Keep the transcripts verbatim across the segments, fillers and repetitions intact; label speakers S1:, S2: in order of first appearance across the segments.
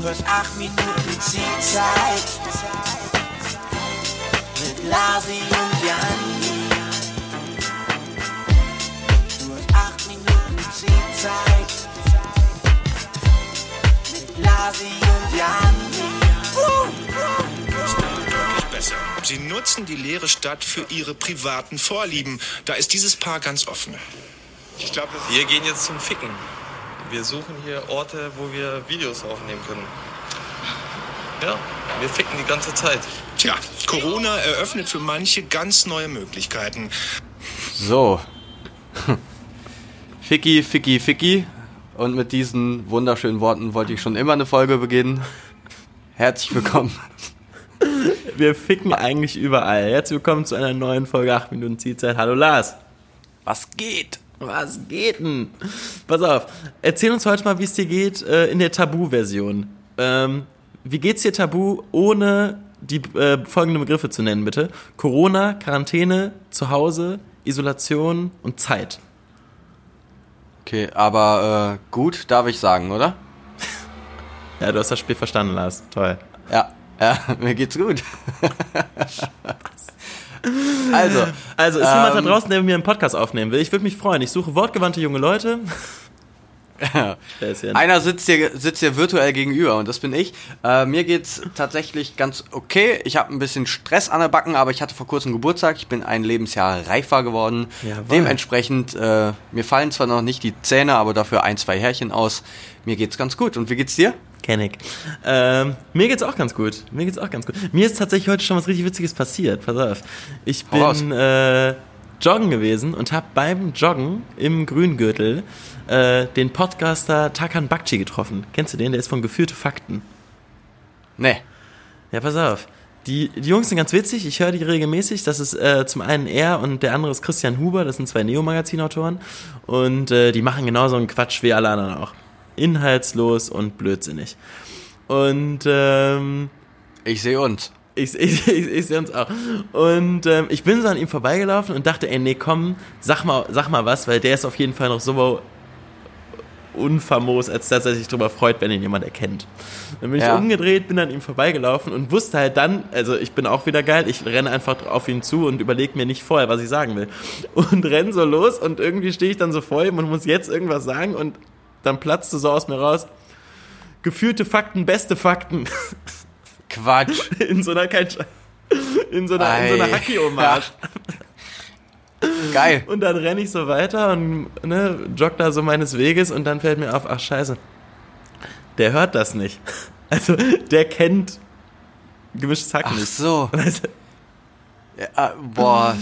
S1: hörst acht Minuten Zielzeit mit Lasi und Janni. Du hörst acht Minuten Zielzeit mit Lasi und Janni. Uh, uh,
S2: ist wirklich besser. Sie nutzen die leere Stadt für ihre privaten Vorlieben. Da ist dieses Paar ganz offen.
S3: Ich glaube, wir gehen jetzt zum Ficken. Wir suchen hier Orte, wo wir Videos aufnehmen können. Ja, wir ficken die ganze Zeit.
S2: Tja, Corona eröffnet für manche ganz neue Möglichkeiten.
S4: So. Ficky, Ficky, Ficky. Und mit diesen wunderschönen Worten wollte ich schon immer eine Folge beginnen. Herzlich willkommen.
S5: Wir ficken eigentlich überall. Herzlich willkommen zu einer neuen Folge acht Minuten Zielzeit. Hallo Lars.
S4: Was geht?
S5: Was geht denn? Pass auf, erzähl uns heute mal, wie es dir geht äh, in der Tabu-Version. Ähm, wie geht's dir Tabu, ohne die äh, folgenden Begriffe zu nennen, bitte? Corona, Quarantäne, Zuhause, Isolation und Zeit.
S4: Okay, aber äh, gut, darf ich sagen, oder?
S5: Ja, du hast das Spiel verstanden, Lars. Toll.
S4: Ja, ja, mir geht's gut. Also,
S5: also ist
S4: ähm,
S5: jemand da draußen, der mit mir einen Podcast aufnehmen will? Ich würde mich freuen. Ich suche wortgewandte junge Leute.
S4: Einer sitzt dir, sitzt dir virtuell gegenüber und das bin ich. Äh, mir geht's tatsächlich ganz okay. Ich habe ein bisschen Stress an der Backen, aber ich hatte vor kurzem Geburtstag. Ich bin ein Lebensjahr reifer geworden.
S5: Jawohl.
S4: Dementsprechend, äh, mir fallen zwar noch nicht die Zähne, aber dafür ein, zwei Härchen aus. Mir geht's ganz gut. Und wie geht's dir?
S5: Kenn ich. Ähm, mir geht's auch ganz gut. Mir geht's auch ganz gut. Mir ist tatsächlich heute schon was richtig Witziges passiert. Pass auf. Ich bin äh, joggen gewesen und habe beim Joggen im Grüngürtel äh, den Podcaster Tarkan Bakci getroffen. Kennst du den? Der ist von Geführte Fakten.
S4: Nee.
S5: Ja, pass auf. Die, die Jungs sind ganz witzig. Ich höre die regelmäßig. Das ist äh, zum einen er und der andere ist Christian Huber. Das sind zwei Neo-Magazin-Autoren. Und äh, die machen genauso einen Quatsch wie alle anderen auch. Inhaltslos und blödsinnig. Und ähm,
S4: ich sehe uns.
S5: Ich, ich, ich, ich sehe uns auch. Und ähm, ich bin so an ihm vorbeigelaufen und dachte, ey, nee, komm, sag mal, sag mal was, weil der ist auf jeden Fall noch so unfamos, als dass er sich darüber freut, wenn ihn jemand erkennt. Dann bin ich
S4: ja.
S5: umgedreht, bin an ihm vorbeigelaufen und wusste halt dann, also ich bin auch wieder geil, ich renne einfach auf ihn zu und überlege mir nicht vorher, was ich sagen will. Und renn so los und irgendwie stehe ich dann so vor ihm und muss jetzt irgendwas sagen und dann platzte so aus mir raus, geführte Fakten, beste Fakten.
S4: Quatsch.
S5: In so einer, kein in so einer, in so einer Haki-Hommage.
S4: Ja. Geil.
S5: Und dann renne ich so weiter und ne, jogge da so meines Weges und dann fällt mir auf, ach scheiße, der hört das nicht. Also der kennt gemischtes Hack
S4: ach
S5: nicht.
S4: Ach so.
S5: Weißt du?
S4: Ja, boah.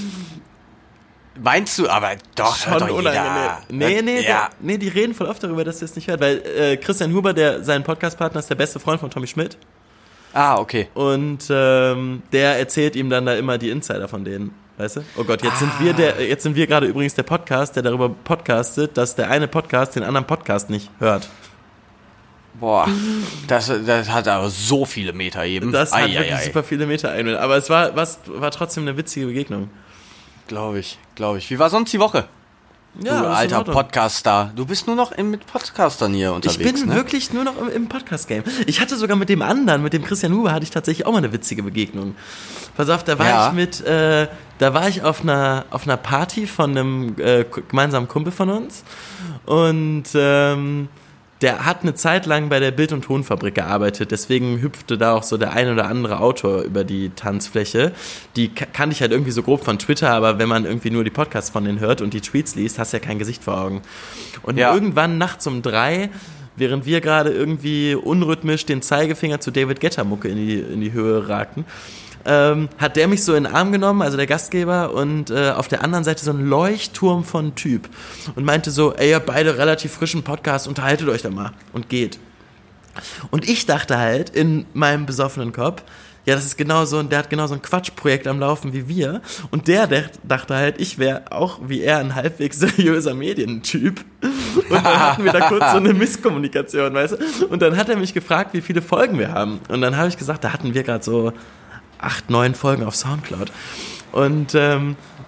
S4: Meinst du, aber doch,
S5: schon
S4: doch
S5: unangenehm. Nee, nee,
S4: ja.
S5: der, nee, die reden voll oft darüber, dass ihr es nicht hört, weil äh, Christian Huber, der sein Podcastpartner, ist der beste Freund von Tommy Schmidt.
S4: Ah, okay.
S5: Und ähm, der erzählt ihm dann da immer die Insider von denen, weißt du? Oh Gott, jetzt
S4: ah.
S5: sind wir der, jetzt sind wir gerade übrigens der Podcast, der darüber podcastet, dass der eine Podcast den anderen Podcast nicht hört.
S4: Boah, das, das hat aber so viele Meter eben.
S5: Das
S4: ai,
S5: hat
S4: ai,
S5: wirklich
S4: ai.
S5: super viele Meter ein, aber es war, was, war trotzdem eine witzige Begegnung.
S4: Glaube ich, glaube ich. Wie war sonst die Woche?
S5: Ja,
S4: du alter Podcaster. Du bist nur noch im, mit Podcastern hier unterwegs,
S5: Ich bin
S4: ne?
S5: wirklich nur noch im, im Podcast-Game. Ich hatte sogar mit dem anderen, mit dem Christian Huber, hatte ich tatsächlich auch mal eine witzige Begegnung. Pass auf, da war
S4: ja.
S5: ich mit, äh, da war ich auf einer, auf einer Party von einem äh, gemeinsamen Kumpel von uns und ähm, der hat eine Zeit lang bei der Bild- und Tonfabrik gearbeitet, deswegen hüpfte da auch so der ein oder andere Autor über die Tanzfläche. Die kannte ich halt irgendwie so grob von Twitter, aber wenn man irgendwie nur die Podcasts von denen hört und die Tweets liest, hast du ja kein Gesicht vor Augen. Und ja. irgendwann nachts um drei, während wir gerade irgendwie unrhythmisch den Zeigefinger zu David Guetta-Mucke in die, in die Höhe ragten, Ähm, hat der mich so in den Arm genommen, also der Gastgeber, und äh, auf der anderen Seite so ein Leuchtturm von Typ und meinte so, ey, ihr habt beide relativ frischen Podcast, unterhaltet euch da mal und geht. Und ich dachte halt in meinem besoffenen Kopf, ja, das ist genau so, der hat genau so ein Quatschprojekt am Laufen wie wir und der, der dachte halt, ich wäre auch wie er ein halbwegs seriöser Medientyp und dann hatten wir da kurz so eine Misskommunikation, weißt du, und dann hat er mich gefragt, wie viele Folgen wir haben und dann habe ich gesagt, da hatten wir gerade so acht, neun Folgen auf Soundcloud. Und ähm,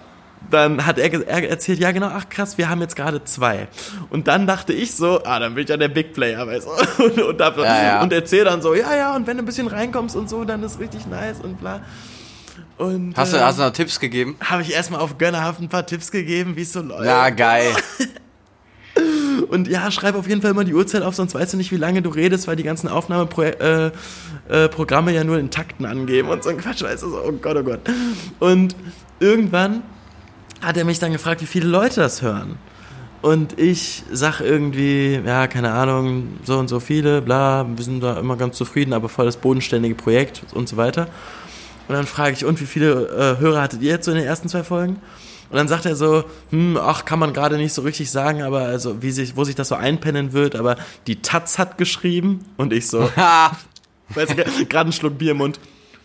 S5: dann hat er, ge- er erzählt, ja genau, ach krass, wir haben jetzt gerade zwei. Und dann dachte ich so, ah, dann bin ich ja der Big Player, weißt du. Und, und, da,
S4: Ja, ja.
S5: und erzähl dann so, ja, ja, und wenn du ein bisschen reinkommst und so, dann ist richtig nice und bla. Und
S4: Hast du,
S5: äh,
S4: hast du noch Tipps gegeben?
S5: habe ich erstmal auf Gönnerhaft ein paar Tipps gegeben, wie es so läuft.
S4: Ja, geil.
S5: Und ja, schreib auf jeden Fall immer die Uhrzeit auf, sonst weißt du nicht, wie lange du redest, weil die ganzen Aufnahmeprogramme äh, äh, Programme ja nur in Takten angeben und so ein Quatsch, weißt du, so, oh Gott, oh Gott. Und irgendwann hat er mich dann gefragt, wie viele Leute das hören. Und ich sag irgendwie, ja, keine Ahnung, so und so viele, bla, wir sind da immer ganz zufrieden, aber voll das bodenständige Projekt und so weiter. Und dann frage ich, und wie viele äh, Hörer hattet ihr jetzt so in den ersten zwei Folgen? Und dann sagt er so, hm, ach, kann man gerade nicht so richtig sagen, aber also wie sich, wo sich das so einpennen wird, aber die Taz hat geschrieben und ich so, weißt du, gerade einen Schluck Bier im Mund.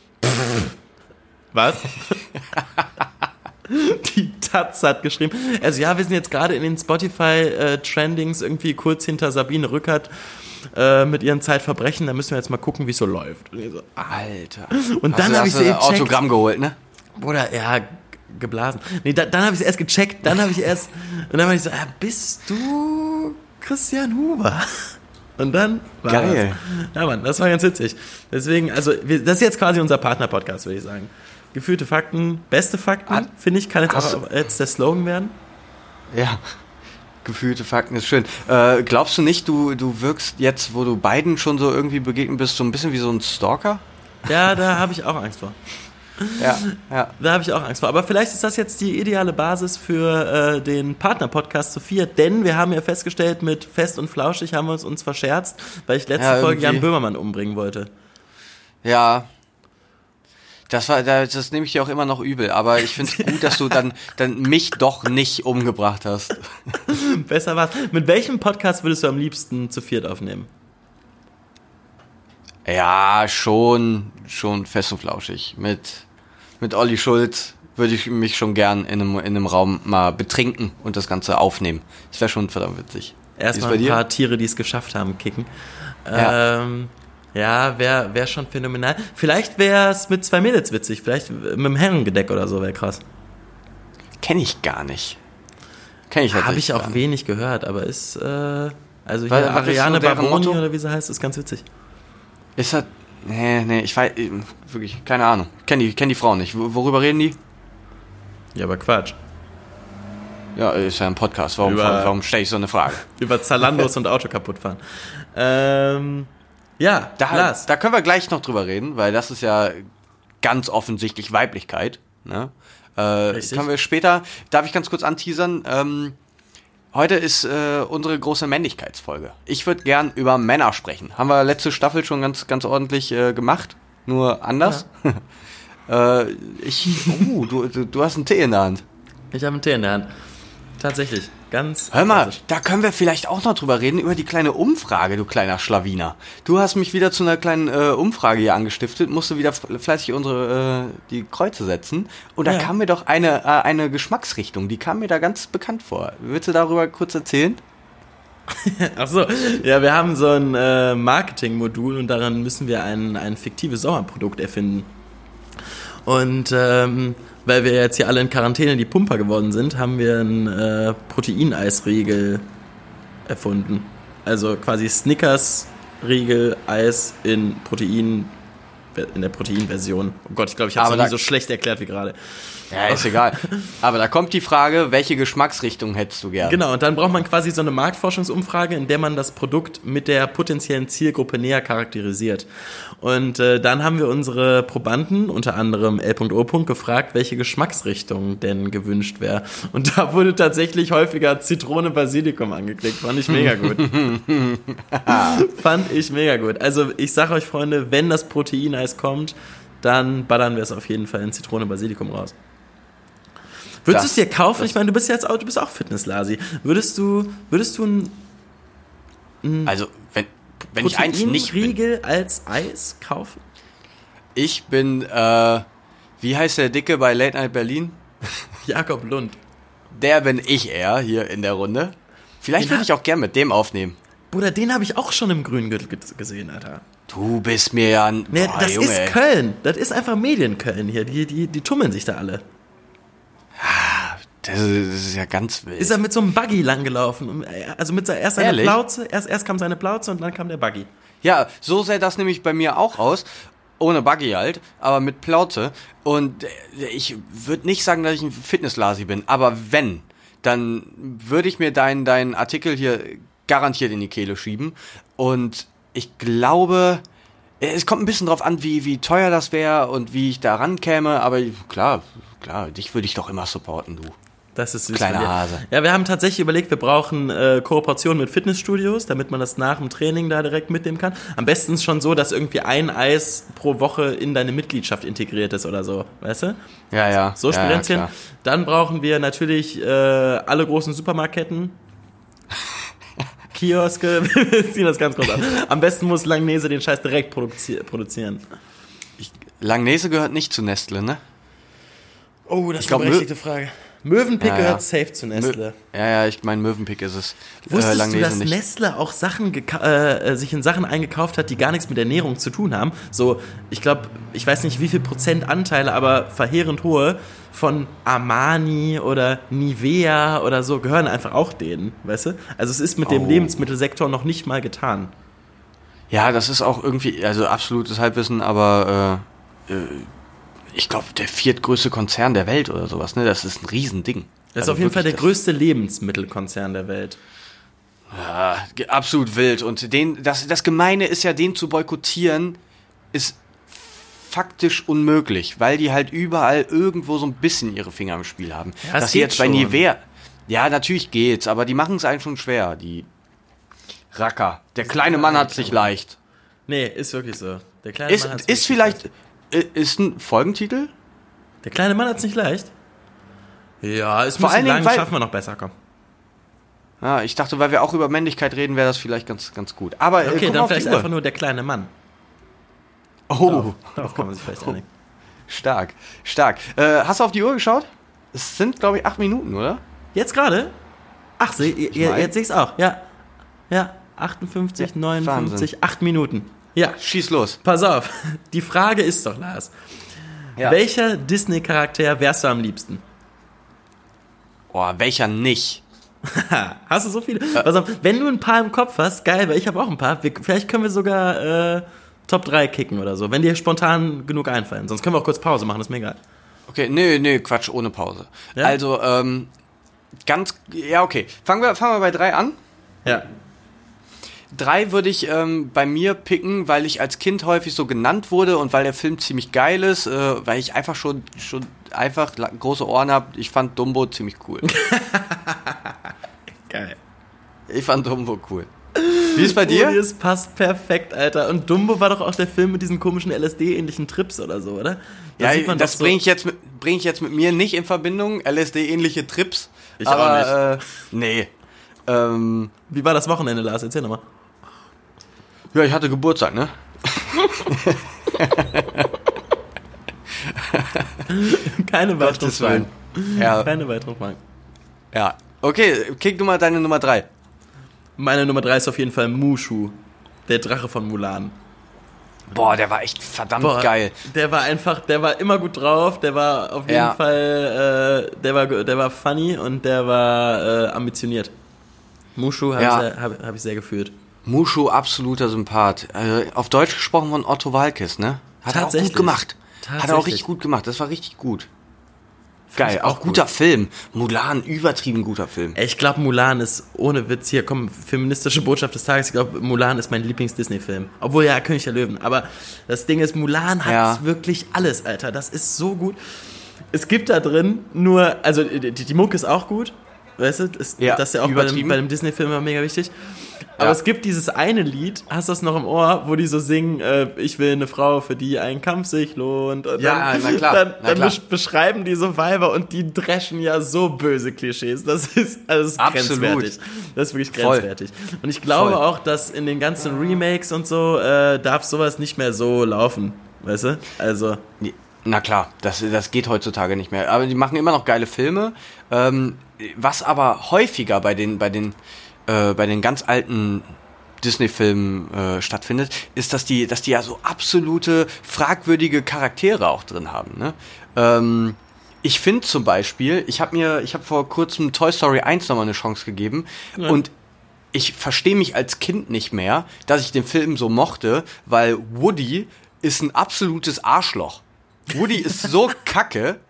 S5: Was? Die Taz hat geschrieben. Also ja, wir sind jetzt gerade in den Spotify-Trendings irgendwie kurz hinter Sabine Rückert äh, mit ihren Zeitverbrechen, da müssen wir jetzt mal gucken, wie es so läuft. Und ich so,
S4: Alter.
S5: und
S4: Hast
S5: dann
S4: du-
S5: habe ich
S4: hast
S5: sie
S4: du ein
S5: gecheckt.
S4: Autogramm geholt, ne?
S5: Bruder, ja, geblasen. Nee, da, dann habe ich es erst gecheckt, dann habe ich erst, und dann war ich so, ja, bist du Christian Huber? Und dann war
S4: Geil.
S5: das. Ja, Mann, das war ganz witzig. Deswegen, also, wir, das ist jetzt quasi unser Partner-Podcast, würde ich sagen. Gefühlte Fakten, beste Fakten,
S4: Hat-
S5: finde ich, kann jetzt
S4: hast
S5: auch jetzt der Slogan werden.
S4: Ja. Gefühlte Fakten ist schön. Äh, glaubst du nicht, du, du wirkst jetzt, wo du beiden schon so irgendwie begegnet bist, so ein bisschen wie so ein Stalker?
S5: Ja, da habe ich auch Angst vor.
S4: Ja, ja.
S5: Da habe ich auch Angst vor. Aber vielleicht ist das jetzt die ideale Basis für äh, den Partner-Podcast zu viert, denn wir haben ja festgestellt, mit Fest und Flauschig haben wir uns, uns verscherzt, weil ich letzte
S4: Ja,
S5: Folge
S4: irgendwie.
S5: Jan Böhmermann umbringen wollte.
S4: Ja. Das war, das, das nehme ich dir auch immer noch übel, aber ich finde es gut, dass du dann, dann mich doch nicht umgebracht hast.
S5: Besser war's. Mit welchem Podcast würdest du am liebsten zu viert aufnehmen?
S4: Ja, schon, schon fest und flauschig. Mit, mit Olli Schulz würde ich mich schon gern in einem, in einem Raum mal betrinken und das Ganze aufnehmen. Das wäre schon verdammt witzig.
S5: Erstmal
S4: Wie ist
S5: ein
S4: bei dir?
S5: paar Tiere, die es geschafft haben, kicken.
S4: Ja.
S5: Ähm, ja, wäre wär schon phänomenal. Vielleicht wäre es mit zwei Mädels witzig. Vielleicht mit einem Herrengedeck oder so wäre krass.
S4: Kenn ich gar nicht. Kenn ich
S5: Habe
S4: tatsächlich
S5: ich auch
S4: gar nicht.
S5: wenig gehört, aber ist, äh, also hier
S4: Was- was ist
S5: Ariane
S4: so deren
S5: Baroni
S4: Motto?
S5: oder wie sie heißt, ist ganz witzig.
S4: Ist das, nee, nee, ich weiß, wirklich, keine Ahnung. Kenn die, kenn die Frauen nicht. Wo- Worüber reden die?
S5: Ja, aber Quatsch.
S4: Ja, ist ja ein Podcast. Warum,
S5: Über-
S4: warum stelle ich so eine Frage?
S5: Über Zalandos und Auto kaputt fahren. Ähm, ja,
S4: Da,
S5: Lars.
S4: da können wir gleich noch drüber reden, weil das ist ja ganz offensichtlich Weiblichkeit. Ne? Äh,
S5: Richtig.
S4: können wir später, darf ich ganz kurz anteasern, ähm, heute ist äh, unsere große Männlichkeitsfolge. Ich würde gern über Männer sprechen. Haben wir letzte Staffel schon ganz, ganz ordentlich äh, gemacht, nur anders. äh, ich, uh, du, du, du hast einen Tee in der Hand.
S5: Ich habe einen Tee in der Hand. Tatsächlich, ganz
S4: Hör mal,
S5: klassisch.
S4: da können wir vielleicht auch noch drüber reden, über die kleine Umfrage, du kleiner Schlawiner. Du hast mich wieder zu einer kleinen äh, Umfrage hier angestiftet, musst du wieder fleißig unsere, äh, die Kreuze setzen. Und da
S5: Ja.
S4: kam mir doch eine, äh, eine Geschmacksrichtung, die kam mir da ganz bekannt vor. Willst du darüber kurz erzählen?
S5: Ach so, ja, wir haben so ein äh, Marketingmodul und daran müssen wir ein, ein fiktives Sommerprodukt erfinden. Und ähm, weil wir jetzt hier alle in Quarantäne die Pumper geworden sind, haben wir einen äh, Proteineisriegel erfunden. Also quasi Snickers-Riegel, Eis in Protein, in der Proteinversion. Oh Gott, ich glaube, ich habe es
S4: Aber
S5: noch nie
S4: da-
S5: so schlecht erklärt wie gerade.
S4: Ja, ist egal. Aber da kommt die Frage, welche Geschmacksrichtung hättest du gern?
S5: Genau, und dann braucht man quasi so eine Marktforschungsumfrage, in der man das Produkt mit der potenziellen Zielgruppe näher charakterisiert. Und äh, dann haben wir unsere Probanden, unter anderem L O. gefragt, welche Geschmacksrichtung denn gewünscht wäre. Und da wurde tatsächlich häufiger Zitrone, Basilikum angeklickt. Fand ich mega gut. Fand ich mega gut. Also ich sag euch, Freunde, wenn das Proteineis kommt, dann ballern wir es auf jeden Fall in Zitrone, Basilikum raus. Würdest du es
S4: Das-
S5: dir kaufen?
S4: das-
S5: Ich meine, du bist ja jetzt auch, du bist auch Fitnesslasi. Würdest du, würdest du ein
S4: Also, wenn, wenn ich eins nicht bin.
S5: Proteinriegel als Eis kaufen?
S4: Ich bin, äh, wie heißt der Dicke bei Late Night Berlin?
S5: Jakob Lund.
S4: Der bin ich eher hier in der Runde. Vielleicht
S5: Den
S4: würde
S5: hat-
S4: ich auch gern mit dem aufnehmen.
S5: Bruder, den habe ich auch schon im grünen Gürtel ge- gesehen, Alter.
S4: Du bist mir ja ein...
S5: Nee,
S4: Boah,
S5: das
S4: Junge,
S5: ist
S4: ey.
S5: Köln. Das ist einfach Medienköln hier. Die, die, die tummeln sich da alle.
S4: Das ist, das ist ja ganz wild.
S5: Ist er mit so einem Buggy langgelaufen. Also mit seiner, erst seine
S4: Ehrlich?
S5: Plauze, erst, erst kam seine Plauze und dann kam der Buggy.
S4: Ja, so sähe das nämlich bei mir auch aus. Ohne Buggy halt, aber mit Plauze. Und ich würde nicht sagen, dass ich ein Fitnesslasi bin, aber wenn, dann würde ich mir deinen deinen Artikel hier garantiert in die Kehle schieben. Und ich glaube, es kommt ein bisschen drauf an, wie, wie teuer das wäre und wie ich da rankäme, aber klar, klar, dich würde ich doch immer supporten, du.
S5: Das ist süß.
S4: Kleiner
S5: von dir.
S4: Hase.
S5: Ja, wir haben tatsächlich überlegt, wir brauchen äh, Kooperation mit Fitnessstudios, damit man das nach dem Training da direkt mitnehmen kann. Am besten ist schon so, dass irgendwie ein Eis pro Woche in deine Mitgliedschaft integriert ist oder so, weißt du?
S4: Ja, ja.
S5: So Spirenzchen.
S4: Ja, ja,
S5: Dann brauchen wir natürlich äh, alle großen Supermarktketten. Kioske, wir ziehen das ganz kurz ab. Am besten muss Langnese den Scheiß direkt produzi- produzieren.
S4: Langnese gehört nicht zu Nestle, ne?
S5: Oh, das
S4: Ich
S5: ist
S4: glaub,
S5: eine berechtigte Frage. Mövenpick
S4: Ja, ja.
S5: gehört safe zu Nestle.
S4: Ja, ja, ich meine, Mövenpick ist es.
S5: Wusstest
S4: äh, Langnese
S5: du, dass
S4: nicht.
S5: Nestle auch Sachen geka- äh, sich in Sachen eingekauft hat, die gar nichts mit Ernährung zu tun haben? So, ich glaube, ich weiß nicht wie viel Prozent Anteile, aber verheerend hohe von Armani oder Nivea oder so gehören einfach auch denen, weißt du? Also es ist mit dem
S4: Oh.
S5: Lebensmittelsektor noch nicht mal getan.
S4: Ja, das ist auch irgendwie, also absolutes Halbwissen, aber äh, äh, ich glaube, der viertgrößte Konzern der Welt oder sowas, ne? Das ist ein Riesending.
S5: Das ist
S4: Also
S5: auf jeden Fall der
S4: wirklich,
S5: größte Lebensmittelkonzern der Welt.
S4: das- Ja, ge- absolut wild. Und den, das, das Gemeine ist ja, den zu boykottieren, ist faktisch unmöglich, weil die halt überall irgendwo so ein bisschen ihre Finger im Spiel haben.
S5: Ja, es
S4: Dass sie
S5: geht
S4: jetzt bei
S5: schon.
S4: Nivea, ja, natürlich geht's, aber die machen es einem schon schwer, die Racker. Der kleine Mann hat sich leicht.
S5: Nee, ist wirklich so. Der kleine Mann hat's
S4: Ist, ist
S5: wirklich
S4: vielleicht,
S5: leicht.
S4: äh, ist ein Folgentitel?
S5: Der kleine Mann hat's nicht leicht. Ja, ist ein
S4: Vor
S5: bisschen
S4: allen Dingen,
S5: lang,
S4: weil-
S5: schaffen wir noch besser, komm.
S4: Ja, ich dachte, weil wir auch über Männlichkeit reden, wäre das vielleicht ganz, ganz gut. Aber äh,
S5: Okay,
S4: guck mal
S5: dann
S4: auf die
S5: vielleicht
S4: Uhr.
S5: einfach nur der kleine Mann.
S4: Oh,
S5: Darauf kann man sich vielleicht einigen.
S4: stark, stark. Äh, hast du auf die Uhr geschaut? Es sind, glaube ich, acht Minuten, oder?
S5: Jetzt gerade? Ach, seh, ihr,
S4: mein-
S5: jetzt sehe ich es auch. Ja. Ja, achtundfünfzig,
S4: Ja,
S5: neunundfünfzig, acht Minuten. Ja,
S4: Schieß los.
S5: pass auf. Die Frage ist doch, Lars.
S4: Ja.
S5: Welcher Disney-Charakter wärst du am liebsten?
S4: Oh, welcher nicht?
S5: Hast du so viele? Pass auf, wenn du ein paar im Kopf hast, geil, weil ich habe auch ein paar. Wir, vielleicht können wir sogar äh, Top drei kicken oder so, wenn dir spontan genug einfallen. Sonst können wir auch kurz Pause machen, ist mir egal.
S4: Okay, nee, nee, Quatsch, ohne Pause.
S5: Ja?
S4: Also, ähm, ganz, ja, okay. Fangen wir, fangen wir bei drei an.
S5: Ja.
S4: Drei würde ich ähm, bei mir picken, weil ich als Kind häufig so genannt wurde und weil der Film ziemlich geil ist, äh, weil ich einfach schon, schon einfach la- große Ohren habe. Ich fand Dumbo ziemlich cool.
S5: Geil.
S4: Ich fand Dumbo cool. Wie ist bei dir?
S5: Das passt perfekt, Alter. Und Dumbo war doch auch der Film mit diesen komischen L S D-ähnlichen Trips oder so, oder?
S4: Ja,
S5: sieht man
S4: das
S5: doch so-
S4: bringe ich, jetzt mit- bring ich jetzt mit mir nicht in Verbindung. L S D-ähnliche Trips.
S5: Ich auch
S4: aber, Äh, nee. Ähm,
S5: Wie war das Wochenende, Lars? Erzähl nochmal.
S4: ja, ich hatte Geburtstag, ne?
S5: Keine weiteren
S4: Gottes Willen.
S5: Fragen.
S4: Ja,
S5: Keine weiteren Fragen.
S4: ja. Okay, kick du mal deine Nummer drei.
S5: Meine Nummer drei ist auf jeden Fall Mushu, der Drache von Mulan.
S4: Boah, der war echt verdammt
S5: Boah,
S4: geil.
S5: Der war einfach, der war immer gut drauf, der war auf jeden
S4: Ja.
S5: Fall, äh, der war, der war funny und der war äh, ambitioniert. Mushu habe
S4: Ja.
S5: ich, sehr- hab, hab ich sehr gefühlt.
S4: Mushu, absoluter Sympath. Äh, auf Deutsch gesprochen von Otto Walkes, ne? Hat er auch
S5: Tatsächlich.
S4: gut gemacht. Hat er auch
S5: Tatsächlich.
S4: richtig gut gemacht. Das war richtig gut.
S5: Fand
S4: Geil,
S5: ich
S4: auch,
S5: auch
S4: guter
S5: gut.
S4: Film. Mulan, übertrieben guter Film.
S5: Ey, ich glaube, Mulan ist, ohne Witz, hier, komm, feministische Botschaft des Tages, ich glaube, Mulan ist mein Lieblings-Disney-Film. Obwohl, ja, König der Löwen. Aber das Ding ist, Mulan hat
S4: Ja.
S5: wirklich alles, Alter. Das ist so gut. Es gibt da drin nur, also die, die Mucke ist auch gut, weißt du? Ist,
S4: Ja,
S5: das ist ja auch bei dem,
S4: übertrieben.
S5: bei dem Disney-Film immer mega wichtig. Aber
S4: Ja.
S5: es gibt dieses eine Lied, hast du das noch im Ohr, wo die so singen, äh, ich will eine Frau, für die ein Kampf sich lohnt. Und
S4: Ja,
S5: dann,
S4: na klar,
S5: Dann,
S4: na
S5: dann
S4: klar.
S5: besch- beschreiben die so Weiber und die dreschen ja so böse Klischees. Das ist, also das ist
S4: Absolut.
S5: grenzwertig. Das ist wirklich
S4: Voll.
S5: grenzwertig. Und ich glaube
S4: Voll.
S5: auch, dass in den ganzen Remakes und so äh, darf sowas nicht mehr so laufen. Weißt du? Also,
S4: Na klar, das, das geht heutzutage nicht mehr. Aber die machen immer noch geile Filme. Ähm, was aber häufiger bei den, bei den, äh, bei den ganz alten Disney-Filmen äh, stattfindet, ist, dass die, dass die ja so absolute fragwürdige Charaktere auch drin haben. Ne? Ähm, Ich finde zum Beispiel, ich habe mir, ich habe vor kurzem Toy Story eins nochmal eine Chance gegeben ja. und ich verstehe mich als Kind nicht mehr, dass ich den Film so mochte, weil Woody ist ein absolutes Arschloch. Woody ist so kacke.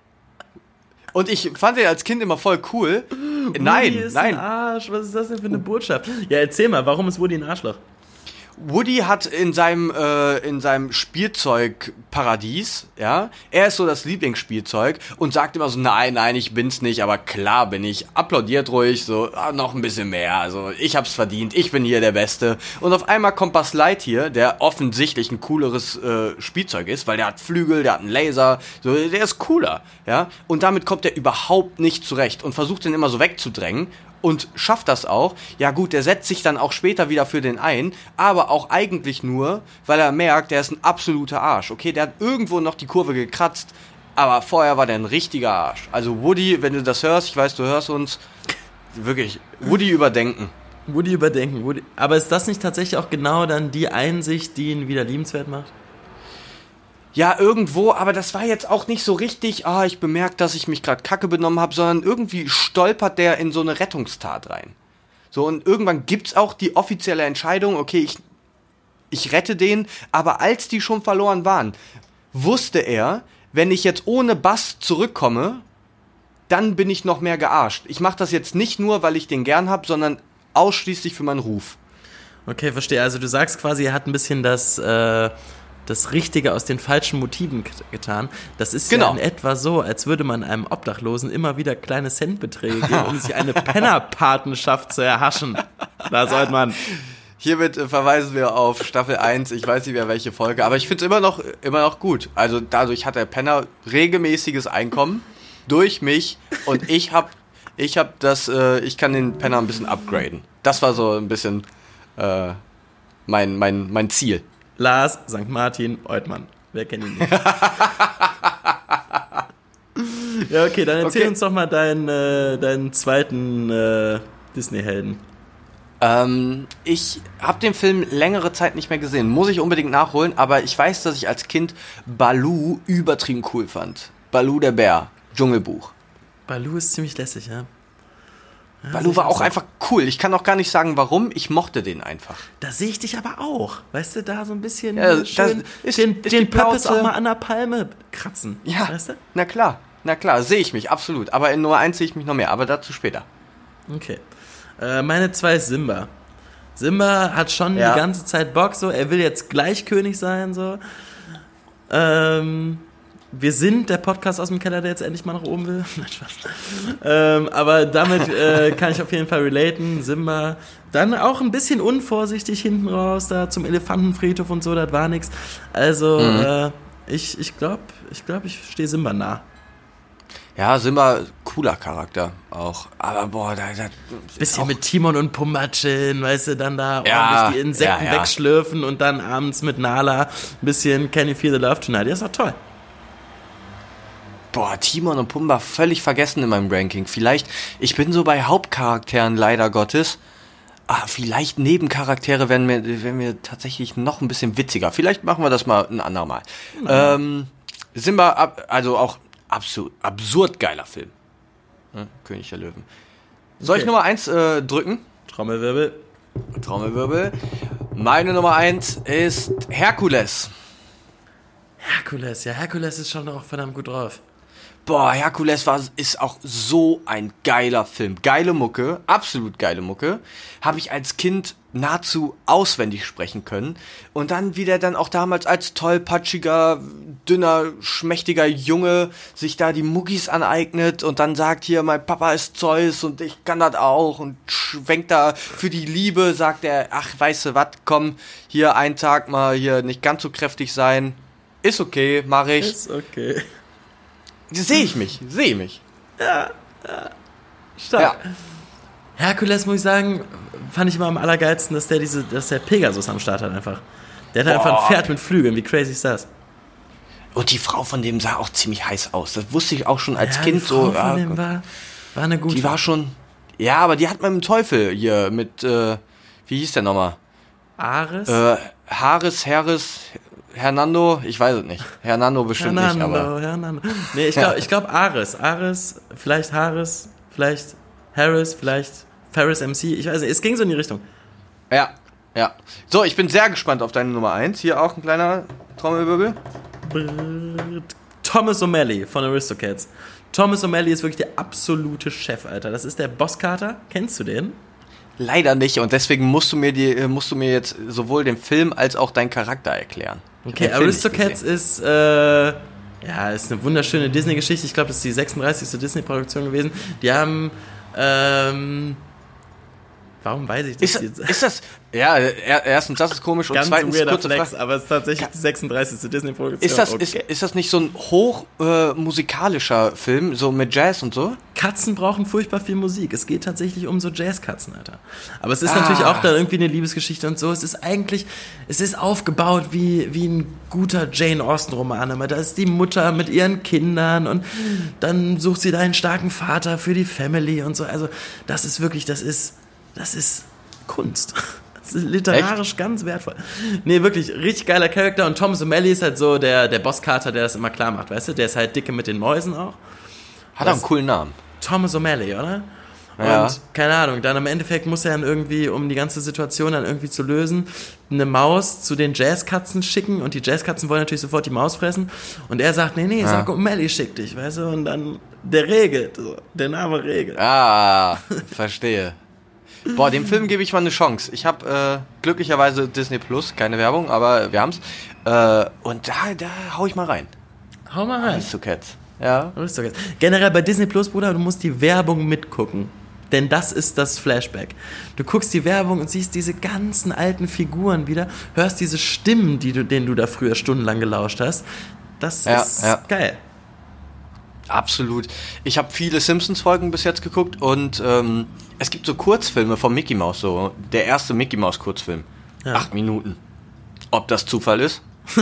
S4: Und ich fand den als Kind immer voll cool.
S5: Woody
S4: nein,
S5: ist
S4: nein.
S5: ein Arsch. Was ist das denn für eine Botschaft? Ja, erzähl mal, warum ist Woody ein Arschloch?
S4: Woody hat in seinem äh, in seinem Spielzeugparadies, ja, er ist so das Lieblingsspielzeug und sagt immer so, nein, nein, ich bin's nicht, aber klar bin ich. Applaudiert ruhig, so, ah, noch ein bisschen mehr, also ich hab's verdient, ich bin hier der Beste. Und auf einmal kommt Buzz Lightyear, der offensichtlich ein cooleres äh, Spielzeug ist, weil der hat Flügel, der hat einen Laser, so, der ist cooler, ja. Und damit kommt er überhaupt nicht zurecht und versucht den immer so wegzudrängen. Und schafft das auch. Ja gut, der setzt sich dann auch später wieder für den ein, aber auch eigentlich nur, weil er merkt, der ist ein absoluter Arsch. Okay, der hat irgendwo noch die Kurve gekratzt, aber vorher war der ein richtiger Arsch. Also Woody, wenn du das hörst, ich weiß, du hörst uns, wirklich, Woody überdenken.
S5: Woody überdenken. Woody. Aber ist das nicht tatsächlich auch genau dann die Einsicht, die ihn wieder liebenswert macht?
S4: Ja, irgendwo, aber das war jetzt auch nicht so richtig, ah, ich bemerke, dass ich mich gerade kacke benommen habe, sondern irgendwie stolpert der in so eine Rettungstat rein. So, und irgendwann gibt's auch die offizielle Entscheidung, okay, ich, ich rette den, aber als die schon verloren waren, wusste er, wenn ich jetzt ohne Buzz zurückkomme, dann bin ich noch mehr gearscht. Ich mache das jetzt nicht nur, weil ich den gern hab, sondern ausschließlich für meinen Ruf.
S5: Okay, verstehe. Also du sagst quasi, er hat ein bisschen das... Äh das Richtige aus den falschen Motiven getan. Das ist genau. ja in etwa so, als würde man einem Obdachlosen immer wieder kleine Centbeträge geben, um sich eine Pennerpatenschaft zu erhaschen. Da sollte man...
S4: Hiermit äh, verweisen wir auf Staffel eins, ich weiß nicht mehr welche Folge, aber ich finde es immer noch, immer noch gut. Also dadurch hat der Penner regelmäßiges Einkommen durch mich und ich hab, ich hab das, äh, ich kann den Penner ein bisschen upgraden. Das war so ein bisschen äh, mein, mein, mein Ziel.
S5: Lars, Sankt Martin, Oidmann. Wer kennt ihn nicht? Ja, okay, dann erzähl okay. uns doch mal deinen, äh, deinen zweiten äh, Disney-Helden.
S4: Ähm, ich habe den Film längere Zeit nicht mehr gesehen. Muss ich unbedingt nachholen, aber ich weiß, dass ich als Kind Baloo übertrieben cool fand. Baloo der Bär, Dschungelbuch.
S5: Baloo ist ziemlich lässig, ja. Ja,
S4: Baloo war auch so. Einfach cool. Ich kann auch gar nicht sagen, warum. Ich mochte den einfach.
S5: Da sehe ich dich aber auch. Weißt du, da so ein bisschen
S4: ja,
S5: schön
S4: ist,
S5: den,
S4: ist
S5: den Pöppes auch mal an der Palme kratzen.
S4: Ja,
S5: weißt du?
S4: na klar. Na klar, sehe ich mich, absolut. Aber in Nummer eins sehe ich mich noch mehr. Aber dazu später.
S5: Okay. Äh, meine zwei ist Simba. Simba hat schon ja. die ganze Zeit Bock, so. Er will jetzt gleich König sein, so. Ähm... Wir sind der Podcast aus dem Keller, der jetzt endlich mal nach oben will. Nein, Spaß. Ähm, aber damit äh, kann ich auf jeden Fall relaten. Simba, dann auch ein bisschen unvorsichtig hinten raus, da zum Elefantenfriedhof und so, das war nix. Also, mhm. äh, ich ich glaube, ich, glaub, ich stehe Simba nah.
S4: Ja, Simba, cooler Charakter auch. Aber boah, da... da
S5: bisschen mit Timon und Pumba chillen, weißt du, dann da
S4: ja,
S5: ordentlich die Insekten
S4: ja, ja.
S5: wegschlürfen und dann abends mit Nala ein bisschen Can You Feel the Love Tonight. Das ist doch toll.
S4: Boah, Timon und Pumba völlig vergessen in meinem Ranking. Vielleicht, ich bin so bei Hauptcharakteren leider Gottes. Ah, vielleicht Nebencharaktere werden mir, werden mir tatsächlich noch ein bisschen witziger. Vielleicht machen wir das mal ein andermal. Mhm. Ähm, Simba, also auch absurd, absurd geiler Film. Ja, König der Löwen. Soll okay. ich Nummer eins äh, drücken?
S5: Trommelwirbel.
S4: Trommelwirbel. Meine Nummer eins ist Herkules.
S5: Herkules, ja, Herkules ist schon auch verdammt gut drauf.
S4: Boah, Herkules war, ist auch so ein geiler Film. Geile Mucke, absolut geile Mucke. Habe ich als Kind nahezu auswendig sprechen können. Und dann, wie der dann auch damals als tollpatschiger, dünner, schmächtiger Junge sich da die Muggis aneignet und dann sagt, hier, mein Papa ist Zeus und ich kann das auch. Und schwenkt da für die Liebe, sagt er, ach, weißt du was, komm, hier einen Tag mal hier nicht ganz so kräftig sein. Ist okay, mach ich.
S5: Ist okay.
S4: Sehe ich mich, sehe mich.
S5: Ja, ja. Stark. Ja. Herkules, muss ich sagen, fand ich immer am allergeilsten, dass der diese, dass der Pegasus am Start hat einfach. Der hat Boah. einfach ein Pferd mit Flügeln, wie crazy ist das?
S4: Und die Frau von dem sah auch ziemlich heiß aus. Das wusste ich auch schon als
S5: ja,
S4: Kind
S5: die Frau
S4: so.
S5: Von
S4: ja,
S5: dem war, war eine gute.
S4: Die war schon. Ja, aber die hat mit dem Teufel hier, mit, äh, wie hieß der nochmal?
S5: Ares?
S4: Äh, Haris, Harris, Hernando, ich weiß es nicht. Hernando bestimmt
S5: Hernando,
S4: nicht, aber...
S5: Hernando. Nee, ich glaube ich glaub Ares. Ares, vielleicht Haris, vielleicht Harris, vielleicht Ferris M C. Ich weiß nicht, es ging so in die Richtung.
S4: Ja, ja. So, ich bin sehr gespannt auf deine Nummer eins. Hier auch ein kleiner Trommelwirbel.
S5: Thomas O'Malley von Aristocats. Thomas O'Malley ist wirklich der absolute Chef, Alter. Das ist der Bosskater. Kennst du den?
S4: Leider nicht und deswegen musst du mir die, musst du mir jetzt sowohl den Film als auch deinen Charakter erklären.
S5: Okay, Aristocats ist, äh, ja, ist eine wunderschöne Disney-Geschichte. Ich glaube, das ist die sechsunddreißigste Disney-Produktion gewesen. Die haben, ähm, warum weiß ich das
S4: ist,
S5: jetzt?
S4: Ist das, ja, erstens, das ist komisch und
S5: Ganz
S4: zweitens,
S5: weirder
S4: kurze
S5: Flex,
S4: Frage.
S5: aber es ist tatsächlich die sechsunddreißigste Disney-Produktion.
S4: Ist das,
S5: okay.
S4: ist, ist das nicht so ein hoch äh, musikalischer Film, so mit Jazz und so?
S5: Katzen brauchen furchtbar viel Musik. Es geht tatsächlich um so Jazzkatzen, Alter. Aber es ist
S4: Ah.
S5: natürlich auch da irgendwie eine Liebesgeschichte und so. Es ist eigentlich, es ist aufgebaut wie, wie ein guter Jane Austen-Roman. Aber da ist die Mutter mit ihren Kindern und dann sucht sie da einen starken Vater für die Family und so. Also das ist wirklich, das ist, das ist Kunst. Das ist literarisch Echt? Ganz wertvoll. Nee, wirklich, richtig geiler Charakter. Und Thomas O'Malley ist halt so der, der Bosskater, der das immer klar macht, weißt du? Der ist halt dicke mit den Mäusen auch.
S4: Hat auch einen coolen Namen.
S5: Thomas O'Malley, oder?
S4: Ja.
S5: Und keine Ahnung, dann im Endeffekt muss er dann irgendwie, um die ganze Situation dann irgendwie zu lösen, eine Maus zu den Jazzkatzen schicken und die Jazzkatzen wollen natürlich sofort die Maus fressen und er sagt, nee, nee,
S4: ja.
S5: sag O'Malley schickt dich, weißt du, und dann der regelt, so, der Name regelt.
S4: Ah, verstehe. Boah, dem Film gebe ich mal eine Chance. Ich habe äh, glücklicherweise Disney Plus, keine Werbung, aber wir haben's. Äh, und da, da hau ich mal rein.
S5: Hau mal rein.
S4: Aristocats. Ja.
S5: Aristocats. Generell bei Disney Plus, Bruder, du musst die Werbung mitgucken. Denn das ist das Flashback. Du guckst die Werbung und siehst diese ganzen alten Figuren wieder, hörst diese Stimmen, die du, denen du da früher stundenlang gelauscht hast. Das
S4: Ja,
S5: ist
S4: ja.
S5: geil.
S4: Absolut. Ich habe viele Simpsons-Folgen bis jetzt geguckt und ähm, es gibt so Kurzfilme von Mickey Mouse, so der erste Mickey Mouse Kurzfilm.
S5: Ja.
S4: Acht Minuten. Ob das Zufall ist?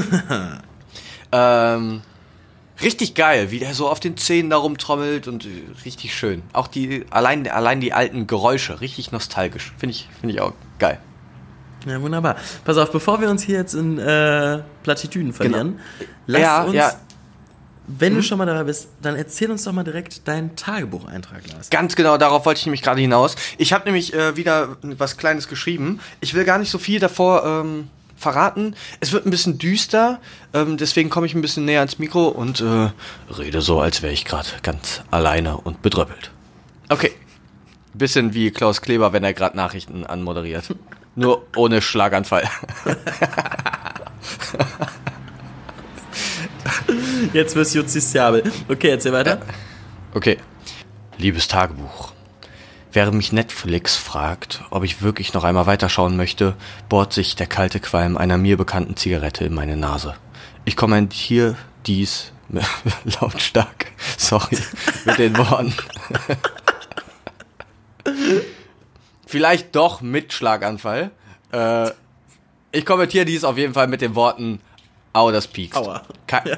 S4: ähm, richtig geil, wie der so auf den Zähnen da rumtrommelt und äh, richtig schön. Auch die, allein, allein die alten Geräusche, richtig nostalgisch. Finde ich, finde ich auch geil.
S5: Ja, wunderbar. Pass auf, bevor wir uns hier jetzt in äh, Plattitüden verlieren,
S4: Genau.
S5: lass
S4: Ja,
S5: uns,
S4: ja.
S5: wenn
S4: Mhm.
S5: du schon mal dabei bist, dann erzähl uns doch mal direkt deinen Tagebucheintrag, Lars.
S4: Ganz genau, darauf wollte ich nämlich gerade hinaus. Ich habe nämlich äh, wieder was Kleines geschrieben. Ich will gar nicht so viel davor ähm, verraten. Es wird ein bisschen düster, ähm, deswegen komme ich ein bisschen näher ans Mikro und äh, rede so, als wäre ich gerade ganz alleine und bedröppelt. Okay. Bisschen wie Klaus Kleber, wenn er gerade Nachrichten anmoderiert. Nur ohne Schlaganfall.
S5: Jetzt wirst du justiziabel. Okay, erzähl weiter.
S4: Okay. Liebes Tagebuch. Während mich Netflix fragt, ob ich wirklich noch einmal weiterschauen möchte, bohrt sich der kalte Qualm einer mir bekannten Zigarette in meine Nase. Ich kommentiere dies lautstark, sorry, mit den Worten. Vielleicht doch mit Schlaganfall. Äh, ich kommentiere dies auf jeden Fall mit den Worten, au, das piekst.
S5: Aua.
S4: Ke-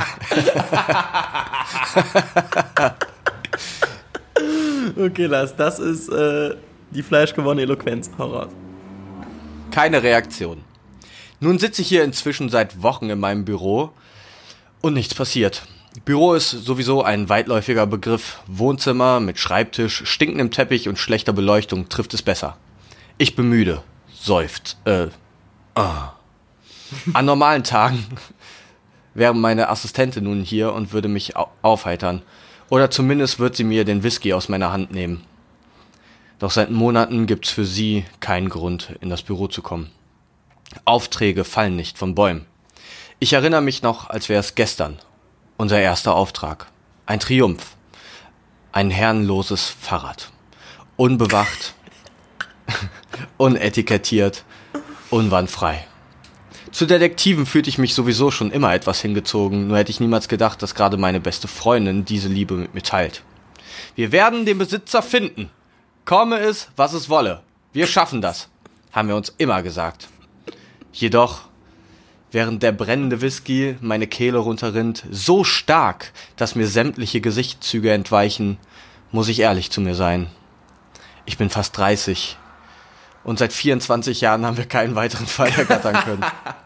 S5: Okay, Lars, das ist äh, die fleischgewonnene Eloquenz. Hau raus.
S4: Keine Reaktion. Nun sitze ich hier inzwischen seit Wochen in meinem Büro und nichts passiert. Büro ist sowieso ein weitläufiger Begriff. Wohnzimmer mit Schreibtisch, stinkendem Teppich und schlechter Beleuchtung trifft es besser. Ich bin müde. Seufzt. Äh. Ah. An normalen Tagen wäre meine Assistentin nun hier und würde mich au- aufheitern. Oder zumindest wird sie mir den Whisky aus meiner Hand nehmen. Doch seit Monaten gibt's für sie keinen Grund, in das Büro zu kommen. Aufträge fallen nicht von Bäumen. Ich erinnere mich noch, als wäre es gestern. Unser erster Auftrag. Ein Triumph. Ein herrenloses Fahrrad. Unbewacht, unetikettiert, unwandfrei. Zu Detektiven fühlte ich mich sowieso schon immer etwas hingezogen, nur hätte ich niemals gedacht, dass gerade meine beste Freundin diese Liebe mit mir teilt. Wir werden den Besitzer finden. Komme es, was es wolle. Wir schaffen das, haben wir uns immer gesagt. Jedoch, während der brennende Whisky meine Kehle runterrinnt, so stark, dass mir sämtliche Gesichtszüge entweichen, muss ich ehrlich zu mir sein. Ich bin fast dreißig Und seit vierundzwanzig Jahren haben wir keinen weiteren Fall ergattern können.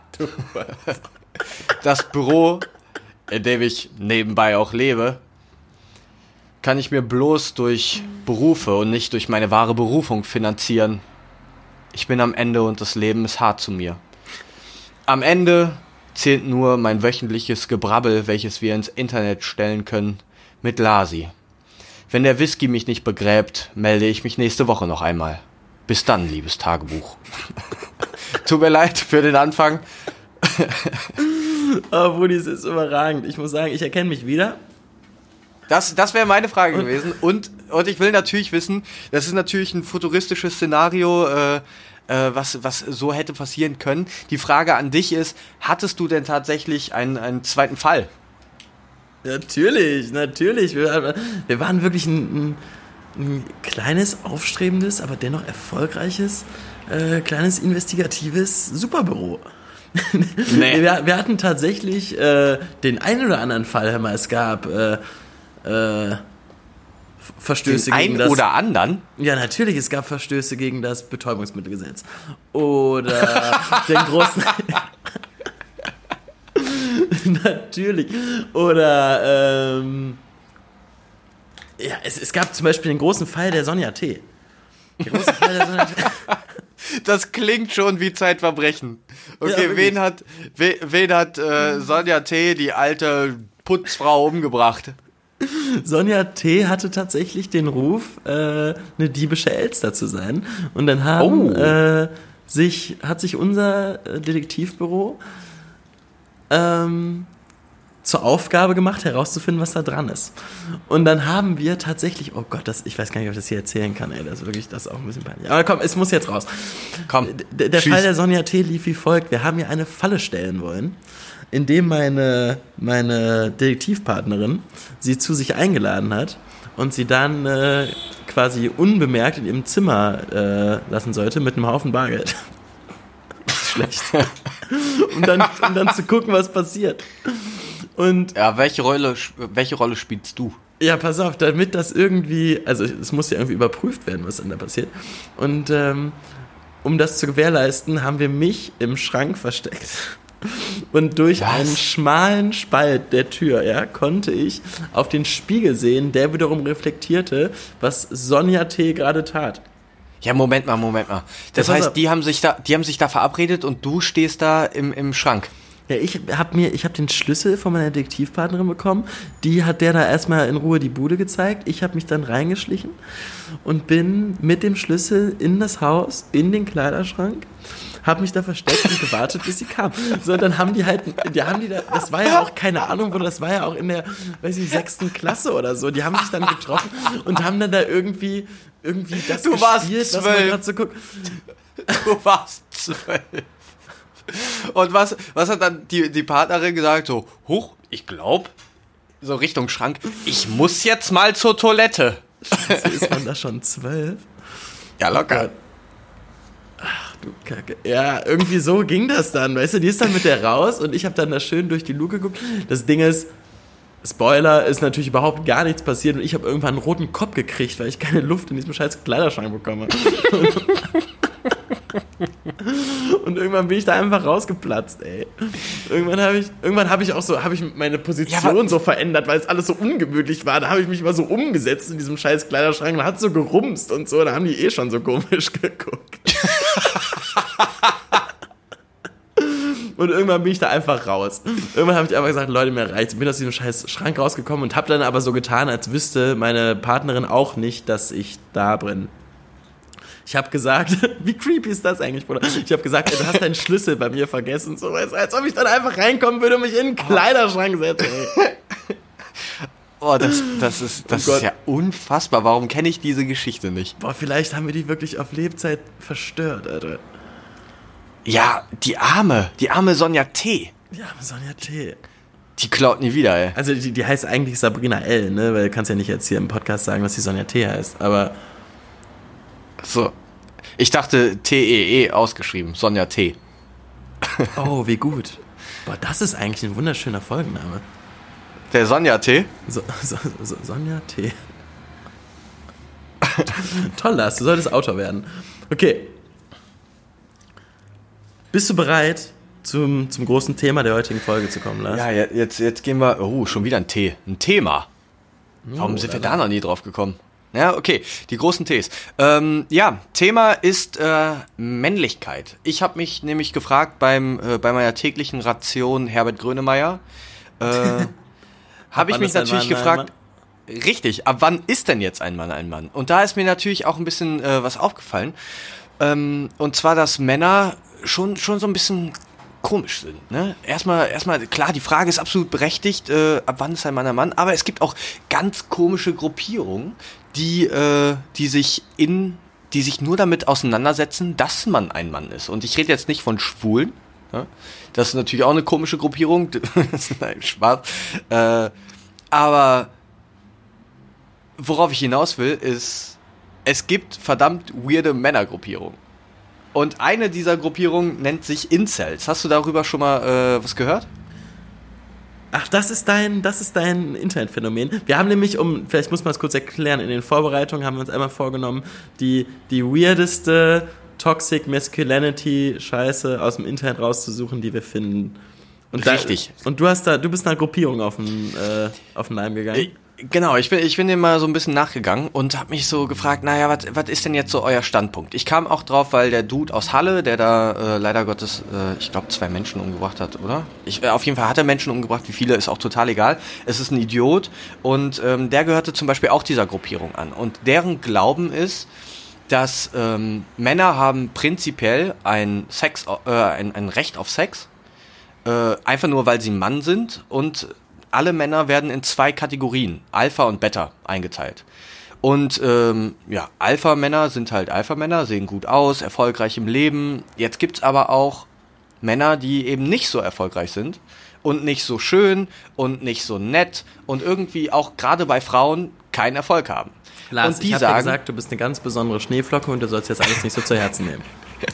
S4: Das Büro, in dem ich nebenbei auch lebe, kann ich mir bloß durch Berufe und nicht durch meine wahre Berufung finanzieren. Ich bin am Ende und das Leben ist hart zu mir. Am Ende zählt nur mein wöchentliches Gebrabbel, welches wir ins Internet stellen können, mit Lasi. Wenn der Whisky mich nicht begräbt, melde ich mich nächste Woche noch einmal. Bis dann, liebes Tagebuch. Tut mir leid für den Anfang.
S5: Oh, Brudi, es ist überragend. Ich muss sagen, ich erkenne mich wieder.
S4: Das, das wäre meine Frage gewesen. Und, und ich will natürlich wissen, das ist natürlich ein futuristisches Szenario, äh, äh, was, was so hätte passieren können. Die Frage an dich ist, hattest du denn tatsächlich einen, einen zweiten Fall?
S5: Natürlich, natürlich. Wir, wir waren wirklich ein, ein, ein kleines, aufstrebendes, aber dennoch erfolgreiches, äh, kleines, investigatives Superbüro. Nee. wir, wir hatten tatsächlich äh, den einen oder anderen Fall, hör mal, es gab äh, äh, Verstöße
S4: den
S5: gegen
S4: einen
S5: das...
S4: oder anderen?
S5: Ja, natürlich, es gab Verstöße gegen das Betäubungsmittelgesetz. Oder den großen... Natürlich. Oder, ähm... ja, es, es gab zum Beispiel den großen Fall der Sonja T. Der große Fall der Sonja T.
S4: Das klingt schon wie Zeitverbrechen. Okay,
S5: Ja,
S4: wen hat, wen, wen hat äh, Sonja T., die alte Putzfrau, umgebracht?
S5: Sonja T. hatte tatsächlich den Ruf, äh, eine diebische Elster zu sein. Und dann haben,
S4: Oh.
S5: äh, sich, hat sich unser äh, Detektivbüro ähm, zur Aufgabe gemacht, herauszufinden, was da dran ist. Und dann haben wir tatsächlich, oh Gott, das, ich weiß gar nicht, ob ich das hier erzählen kann, ey, das ist wirklich, das ist auch ein bisschen peinlich. Aber komm, es muss jetzt raus.
S4: Komm,
S5: D- Der
S4: schieß.
S5: Fall der Sonja T. lief wie folgt. Wir haben ihr eine Falle stellen wollen, indem meine, meine Detektivpartnerin sie zu sich eingeladen hat und sie dann äh, quasi unbemerkt in ihrem Zimmer äh, lassen sollte mit einem Haufen Bargeld. Das ist schlecht. um, dann, um dann zu gucken, was passiert. Und
S4: Ja, welche Rolle, welche Rolle spielst du?
S5: ja, pass auf, damit das irgendwie, also es muss ja irgendwie überprüft werden, was dann da passiert. Und ähm, um das zu gewährleisten, haben wir mich im Schrank versteckt. Und durch
S4: Was?
S5: einen schmalen Spalt der Tür, ja, konnte ich auf den Spiegel sehen, der wiederum reflektierte, was Sonja T. gerade tat.
S4: Ja, Moment mal, Moment mal. Das
S5: Ja, pass
S4: heißt,
S5: auf.
S4: die haben sich da, die haben sich da verabredet und du stehst da im, im Schrank.
S5: Ja, ich habe mir, ich habe den Schlüssel von meiner Detektivpartnerin bekommen. Die hat der da erstmal in Ruhe die Bude gezeigt. Ich habe mich dann reingeschlichen und bin mit dem Schlüssel in das Haus, in den Kleiderschrank, habe mich da versteckt und gewartet, bis sie kam. So, und dann haben die halt, die haben die da, das war ja auch keine Ahnung, wo das war ja auch in der, weiß ich, sechsten Klasse oder so. Die haben sich dann getroffen und haben dann da irgendwie, irgendwie das
S4: Du warst
S5: gespielt, was man
S4: zwölf.
S5: gerade so guckt.
S4: Du warst zwölf. Und was, was hat dann die, die Partnerin gesagt? So, huch, ich glaub, so Richtung Schrank, ich muss jetzt mal zur Toilette.
S5: So ist man da schon zwölf.
S4: Ja, locker.
S5: Gott. Ach du Kacke. Ja, irgendwie so ging das dann, weißt du, die ist dann mit der raus und ich habe dann da schön durch die Luke geguckt. Das Ding ist, Spoiler, ist natürlich überhaupt gar nichts passiert und ich habe irgendwann einen roten Kopf gekriegt, weil ich keine Luft in diesem scheiß Kleiderschrank bekomme. Und irgendwann bin ich da einfach rausgeplatzt, ey. Irgendwann habe ich, irgendwann habe ich auch so, habe ich meine Position
S4: Ja,
S5: so verändert, weil es alles so ungemütlich war. Da habe ich mich mal so umgesetzt in diesem scheiß Kleiderschrank und hat so gerumst und so. Da haben die eh schon so komisch geguckt. Und irgendwann bin ich da einfach raus. Irgendwann habe ich einfach gesagt, Leute, mir reicht's. Ich bin aus diesem scheiß Schrank rausgekommen und habe dann aber so getan, als wüsste meine Partnerin auch nicht, dass ich da bin. Ich habe gesagt, wie creepy ist das eigentlich, Bruder? Ich habe gesagt, ey, du hast deinen Schlüssel bei mir vergessen. So, als, als ob ich dann einfach reinkommen würde und mich in den Kleiderschrank setzen. Ey.
S4: Oh, das, das, ist, das
S5: Oh Gott.
S4: ist ja unfassbar. Warum kenne ich diese Geschichte nicht?
S5: Boah, vielleicht haben wir die wirklich auf Lebzeit verstört, Alter.
S4: Ja, die arme, die arme Sonja T.
S5: Ja, Sonja T.
S4: Die klaut nie wieder, ey.
S5: Also die, die heißt eigentlich Sabrina L., ne? Weil du kannst ja nicht jetzt hier im Podcast sagen, dass die Sonja T. heißt. Aber
S4: So. Ich dachte T E E ausgeschrieben. Sonja T.
S5: oh, wie gut. Boah, das ist eigentlich ein wunderschöner Folgenname.
S4: Der Sonja T.
S5: So, so, so, Sonja T. Toll, Lars, du solltest Autor werden. Okay, Bist du bereit, zum, zum großen Thema der heutigen Folge zu kommen, Lars?
S4: Ja, jetzt, jetzt gehen wir... Oh, schon wieder ein Tee. Ein Thema. Warum
S5: Oh,
S4: sind wir
S5: da-
S4: da noch nie drauf gekommen? Ja, okay, die großen Tees. Ähm, ja, Thema ist äh, Männlichkeit. Ich habe mich nämlich gefragt beim äh, bei meiner täglichen Ration Herbert Grönemeyer, äh, habe ich
S5: wann
S4: mich
S5: ist ein
S4: natürlich
S5: Mann ein
S4: gefragt, richtig, ab wann ist denn jetzt ein Mann ein Mann? Und da ist mir natürlich auch ein bisschen äh, was aufgefallen. Ähm, und zwar, dass Männer schon schon so ein bisschen komisch sind, ne? Erstmal, erstmal, klar, die Frage ist absolut berechtigt, äh, ab wann ist ein Mann ein Mann, aber es gibt auch ganz komische Gruppierungen, die, äh, die sich in, die sich nur damit auseinandersetzen, dass man ein Mann ist. Und ich rede jetzt nicht von Schwulen, ne? Das ist natürlich auch eine komische Gruppierung, nein, Spaß, äh, aber worauf ich hinaus will, ist, es gibt verdammt weirde Männergruppierungen. Und eine dieser Gruppierungen nennt sich Incels. Hast du darüber schon mal äh, was gehört?
S5: Ach, das ist dein, das ist dein Internetphänomen. Wir haben nämlich, um, vielleicht muss man es kurz erklären, in den Vorbereitungen haben wir uns einmal vorgenommen, die, die weirdeste Toxic Masculinity Scheiße aus dem Internet rauszusuchen, die wir finden. Und
S4: Richtig.
S5: Da, und du hast da, du bist einer Gruppierung auf den, äh, auf den Leim gegangen.
S4: Ich, genau, ich bin, ich bin dem mal so ein bisschen nachgegangen und habe mich so gefragt, naja, was was ist denn jetzt so euer Standpunkt? Ich kam auch drauf, weil der Dude aus Halle, der da äh, leider Gottes, äh, ich glaube, zwei Menschen umgebracht hat, oder? Ich, äh, auf jeden Fall hat er Menschen umgebracht, wie viele, ist auch total egal. Es ist ein Idiot und ähm, der gehörte zum Beispiel auch dieser Gruppierung an. Und deren Glauben ist, dass ähm, Männer haben prinzipiell ein, Sex, äh, ein, ein Recht auf Sex, äh, einfach nur, weil sie Mann sind, und alle Männer werden in zwei Kategorien, Alpha und Beta, eingeteilt. Und ähm, ja, Alpha-Männer sind halt Alpha-Männer, sehen gut aus, erfolgreich im Leben. Jetzt gibt's aber auch Männer, die eben nicht so erfolgreich sind und nicht so schön und nicht so nett und irgendwie auch gerade bei Frauen keinen Erfolg haben.
S5: Lars,
S4: und die
S5: ich habe
S4: sagen,
S5: dir gesagt, du bist eine ganz besondere Schneeflocke und du sollst jetzt alles nicht so zu Herzen nehmen.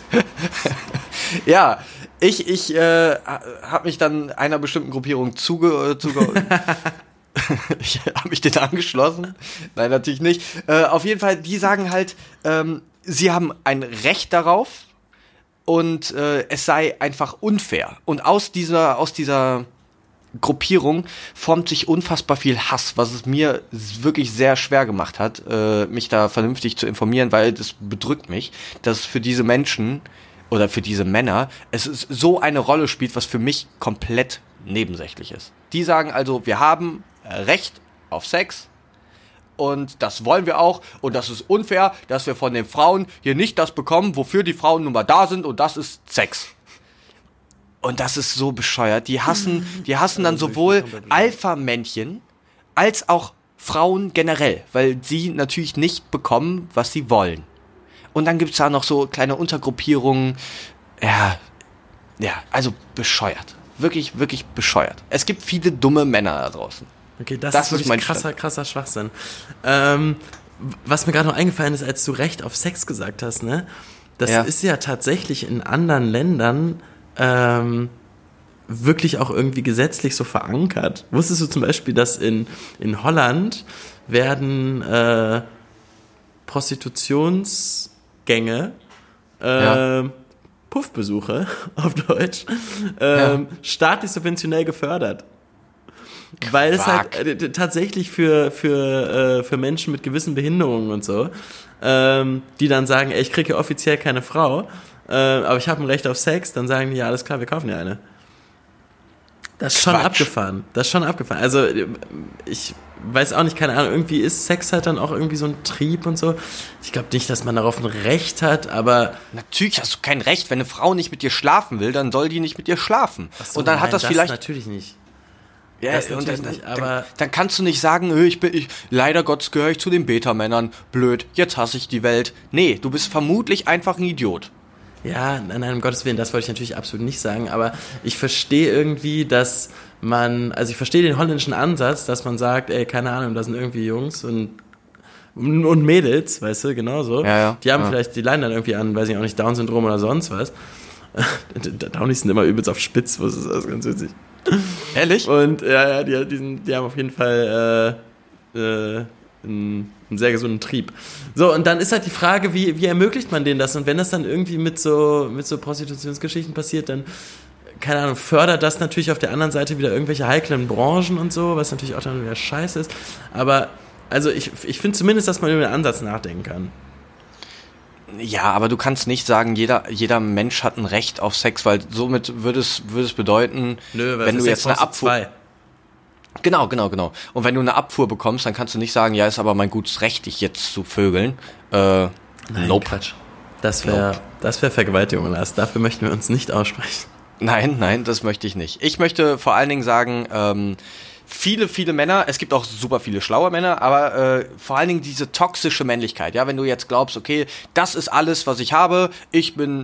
S4: ja, ich, ich äh, habe mich dann einer bestimmten Gruppierung zuge... zuge ich habe mich denen angeschlossen. Nein, natürlich nicht. Äh, auf jeden Fall, die sagen halt, ähm, sie haben ein Recht darauf und äh, es sei einfach unfair. Und aus dieser, aus dieser Gruppierung formt sich unfassbar viel Hass, was es mir wirklich sehr schwer gemacht hat, äh, mich da vernünftig zu informieren, weil das bedrückt mich, dass für diese Menschen oder für diese Männer es ist so eine Rolle spielt, was für mich komplett nebensächlich ist. Die sagen also, wir haben Recht auf Sex und das wollen wir auch und das ist unfair, dass wir von den Frauen hier nicht das bekommen, wofür die Frauen nun mal da sind, und das ist Sex. Und das ist so bescheuert. Die hassen, die hassen dann sowohl Alpha-Männchen als auch Frauen generell, weil sie natürlich nicht bekommen, was sie wollen. Und dann gibt's da noch so kleine Untergruppierungen. Ja, ja, also bescheuert. Wirklich, wirklich bescheuert. Es gibt viele dumme Männer da draußen.
S5: Okay, das,
S4: Das
S5: ist
S4: ist
S5: wirklich
S4: mein
S5: krasser,
S4: Stand.
S5: krasser Schwachsinn. Ähm, was mir gerade noch eingefallen ist, als du Recht auf Sex gesagt hast, ne? Das
S4: Ja.
S5: ist ja tatsächlich in anderen Ländern ähm, wirklich auch irgendwie gesetzlich so verankert. Wusstest du zum Beispiel, dass in, in Holland werden äh, Prostitutionsgänge, äh,
S4: Ja.
S5: Puffbesuche auf Deutsch, ähm, staatlich subventionell gefördert? Weil es halt äh, t- tatsächlich für, für, äh, für Menschen mit gewissen Behinderungen und so, ähm, die dann sagen, ey, ich kriege ja offiziell keine Frau, äh, aber ich habe ein Recht auf Sex, dann sagen die, ja, alles klar, wir kaufen dir eine. Das ist schon
S4: Quatsch.
S5: abgefahren. Das ist schon abgefahren. Also, ich weiß auch nicht, keine Ahnung, irgendwie ist Sex halt dann auch irgendwie so ein Trieb und so. Ich glaube nicht, dass man darauf ein Recht hat, aber...
S4: Natürlich hast du kein Recht. Wenn eine Frau nicht mit dir schlafen will, dann soll die nicht mit dir schlafen.
S5: Ach so,
S4: und dann
S5: nein,
S4: hat das, vielleicht...
S5: natürlich nicht.
S4: Ja,
S5: das
S4: und
S5: natürlich
S4: dann,
S5: nicht,
S4: dann,
S5: aber-
S4: dann kannst du nicht sagen, "Ö, ich bin, ich, leider Gottes gehöre ich zu den Beta-Männern. Blöd, jetzt hasse ich die Welt. Nee, du bist vermutlich einfach ein Idiot.
S5: Ja, nein, nein, um Gottes Willen, das wollte ich natürlich absolut nicht sagen, aber ich verstehe irgendwie, dass man, also ich verstehe den holländischen Ansatz, dass man sagt, ey, keine Ahnung, da sind irgendwie Jungs und und Mädels, weißt du, genauso.
S4: Ja, ja,
S5: die haben
S4: ja.
S5: vielleicht, die leiden dann irgendwie an, weiß ich auch nicht, Down-Syndrom oder sonst was. Downies sind immer übelst auf Spitz, was ist das, ganz witzig.
S4: Ehrlich?
S5: Und ja, ja, die, die, sind, die haben auf jeden Fall äh, äh, ein, einen sehr gesunden Trieb. So, und dann ist halt die Frage, wie, wie ermöglicht man denen das? Und wenn das dann irgendwie mit so, mit so Prostitutionsgeschichten passiert, dann, keine Ahnung, fördert das natürlich auf der anderen Seite wieder irgendwelche heiklen Branchen und so, was natürlich auch dann wieder scheiße ist. Aber, also ich, ich finde zumindest, dass man über den Ansatz nachdenken kann.
S4: Ja, aber du kannst nicht sagen, jeder, jeder Mensch hat ein Recht auf Sex, weil somit würde es, würde es bedeuten,
S5: Nö, weil
S4: wenn du
S5: Sex
S4: jetzt eine
S5: brauchst du
S4: Abfuhr...
S5: zwei.
S4: Genau, genau, genau. Und wenn du eine Abfuhr bekommst, dann kannst du nicht sagen, ja, ist aber mein gutes Recht, dich jetzt zu vögeln. Äh,
S5: Nein,
S4: nope.
S5: Quatsch. Das wäre
S4: Nope.
S5: das wär Vergewaltigung, Lars. Dafür möchten wir uns nicht aussprechen.
S4: Nein, nein, das möchte ich nicht. Ich möchte vor allen Dingen sagen, ähm, viele, viele Männer, es gibt auch super viele schlaue Männer, aber äh, vor allen Dingen diese toxische Männlichkeit, ja, wenn du jetzt glaubst, okay, das ist alles, was ich habe, ich bin,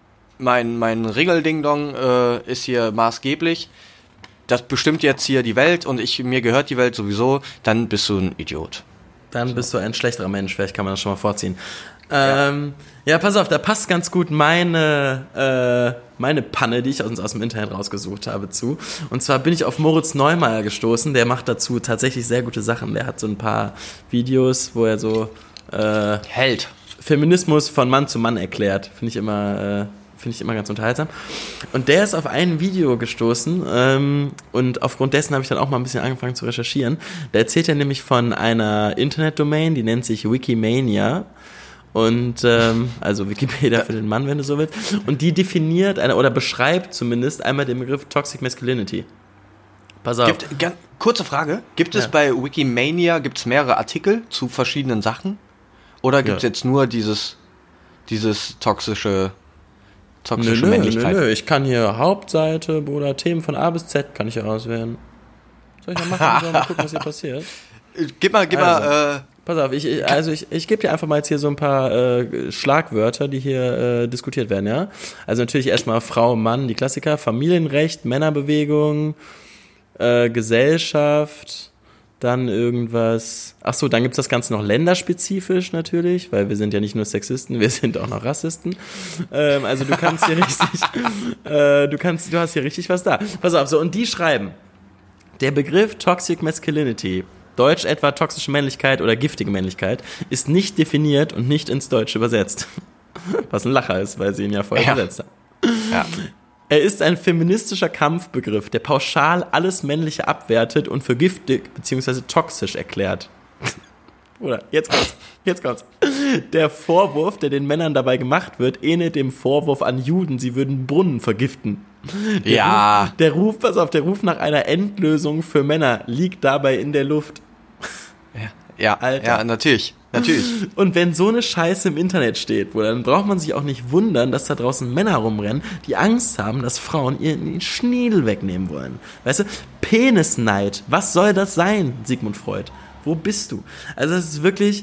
S4: mein, mein Ringelding-Dong äh, ist hier maßgeblich, das bestimmt jetzt hier die Welt und ich, mir gehört die Welt sowieso, dann bist du ein Idiot.
S5: Dann bist du ein schlechterer Mensch, vielleicht kann man das schon mal vorziehen. Ähm, ja. ja, pass auf, da passt ganz gut meine, äh, meine Panne, die ich uns aus dem Internet rausgesucht habe, zu. Und zwar bin ich auf Moritz Neumeier gestoßen, der macht dazu tatsächlich sehr gute Sachen. Der hat so ein paar Videos, wo er so äh,
S4: Held.
S5: Feminismus von Mann zu Mann erklärt. Finde ich immer... Äh, Finde ich immer ganz unterhaltsam. Und der ist auf ein Video gestoßen ähm, und aufgrund dessen habe ich dann auch mal ein bisschen angefangen zu recherchieren. Da erzählt er nämlich von einer Internetdomain, die nennt sich Wikimania. Und ähm, also Wikipedia für den Mann, wenn du so willst. Und die definiert eine, oder beschreibt zumindest einmal den Begriff Toxic Masculinity. Pass auf.
S4: Gibt, ganz, kurze Frage, gibt es
S5: Ja.
S4: bei Wikimania, gibt es mehrere Artikel zu verschiedenen Sachen? Oder gibt es
S5: Ja.
S4: jetzt nur dieses, dieses toxische...
S5: Nö,
S4: toxische
S5: nö,
S4: Männlichkeit.
S5: nö, nö, ich kann hier Hauptseite, Bruder, Themen von A bis Z kann ich hier auswählen. Soll ich mal machen, mal gucken, was hier passiert?
S4: Gib mal, gib
S5: Also.
S4: mal, äh,
S5: Pass auf, ich, ich, also ich, ich gebe dir einfach mal jetzt hier so ein paar äh, Schlagwörter, die hier äh, diskutiert werden, ja? Also natürlich erstmal Frau, Mann, die Klassiker, Familienrecht, Männerbewegung, äh, Gesellschaft, dann irgendwas, ach so, dann gibt's das Ganze noch länderspezifisch natürlich, weil wir sind ja nicht nur Sexisten, wir sind auch noch Rassisten. Ähm, also du kannst hier richtig, äh, du kannst, du hast hier richtig was da. Pass auf, so, und die schreiben, der Begriff Toxic Masculinity, Deutsch etwa toxische Männlichkeit oder giftige Männlichkeit, ist nicht definiert und nicht ins Deutsche übersetzt. Was ein Lacher ist, weil sie ihn ja vorher
S4: Ja.
S5: übersetzt haben.
S4: ja.
S5: Er ist ein feministischer Kampfbegriff, der pauschal alles Männliche abwertet und für giftig bzw. toxisch erklärt. Oder, jetzt kommt's, jetzt kommt's. Der Vorwurf, der den Männern dabei gemacht wird, ähnelt dem Vorwurf an Juden, sie würden Brunnen vergiften. Der
S4: Ja.
S5: Ruf, der Ruf, pass auf, der Ruf nach einer Endlösung für Männer liegt dabei in der Luft.
S4: Ja,
S5: Alter.
S4: ja, natürlich, natürlich.
S5: Und wenn so eine Scheiße im Internet steht, wo, dann braucht man sich auch nicht wundern, dass da draußen Männer rumrennen, die Angst haben, dass Frauen ihren Schniedel wegnehmen wollen. Weißt du, Penisneid, was soll das sein, Sigmund Freud? Wo bist du? Also das ist wirklich,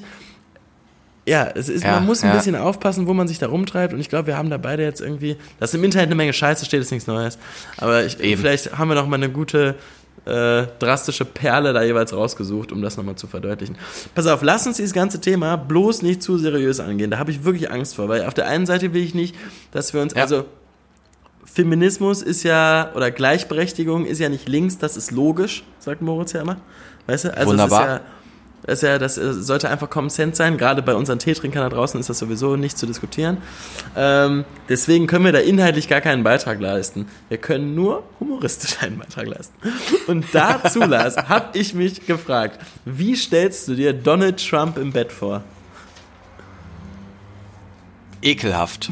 S5: ja, es ist,
S4: Ja,
S5: man muss ein
S4: ja.
S5: bisschen aufpassen, wo man sich da rumtreibt und ich glaube, wir haben da beide jetzt irgendwie, dass im Internet eine Menge Scheiße steht, ist nichts Neues, aber ich,
S4: Eben.
S5: vielleicht haben wir noch mal eine gute äh, drastische Perle da jeweils rausgesucht, um das nochmal zu verdeutlichen. Pass auf, lass uns dieses ganze Thema bloß nicht zu seriös angehen, da habe ich wirklich Angst vor, weil auf der einen Seite will ich nicht, dass wir uns,
S4: Ja.
S5: also Feminismus ist ja, oder Gleichberechtigung ist ja nicht links, das ist logisch, sagt Moritz ja immer. Weißt du? Also
S4: Wunderbar.
S5: Es ist ja, das, ist ja, das sollte einfach Common Sense sein. Gerade bei unseren Teetrinkern da draußen ist das sowieso nicht zu diskutieren. Ähm, deswegen können wir da inhaltlich gar keinen Beitrag leisten. Wir können nur humoristisch einen Beitrag leisten. Und dazu, Lars, habe ich mich gefragt, wie stellst du dir Donald Trump im Bett vor?
S4: Ekelhaft.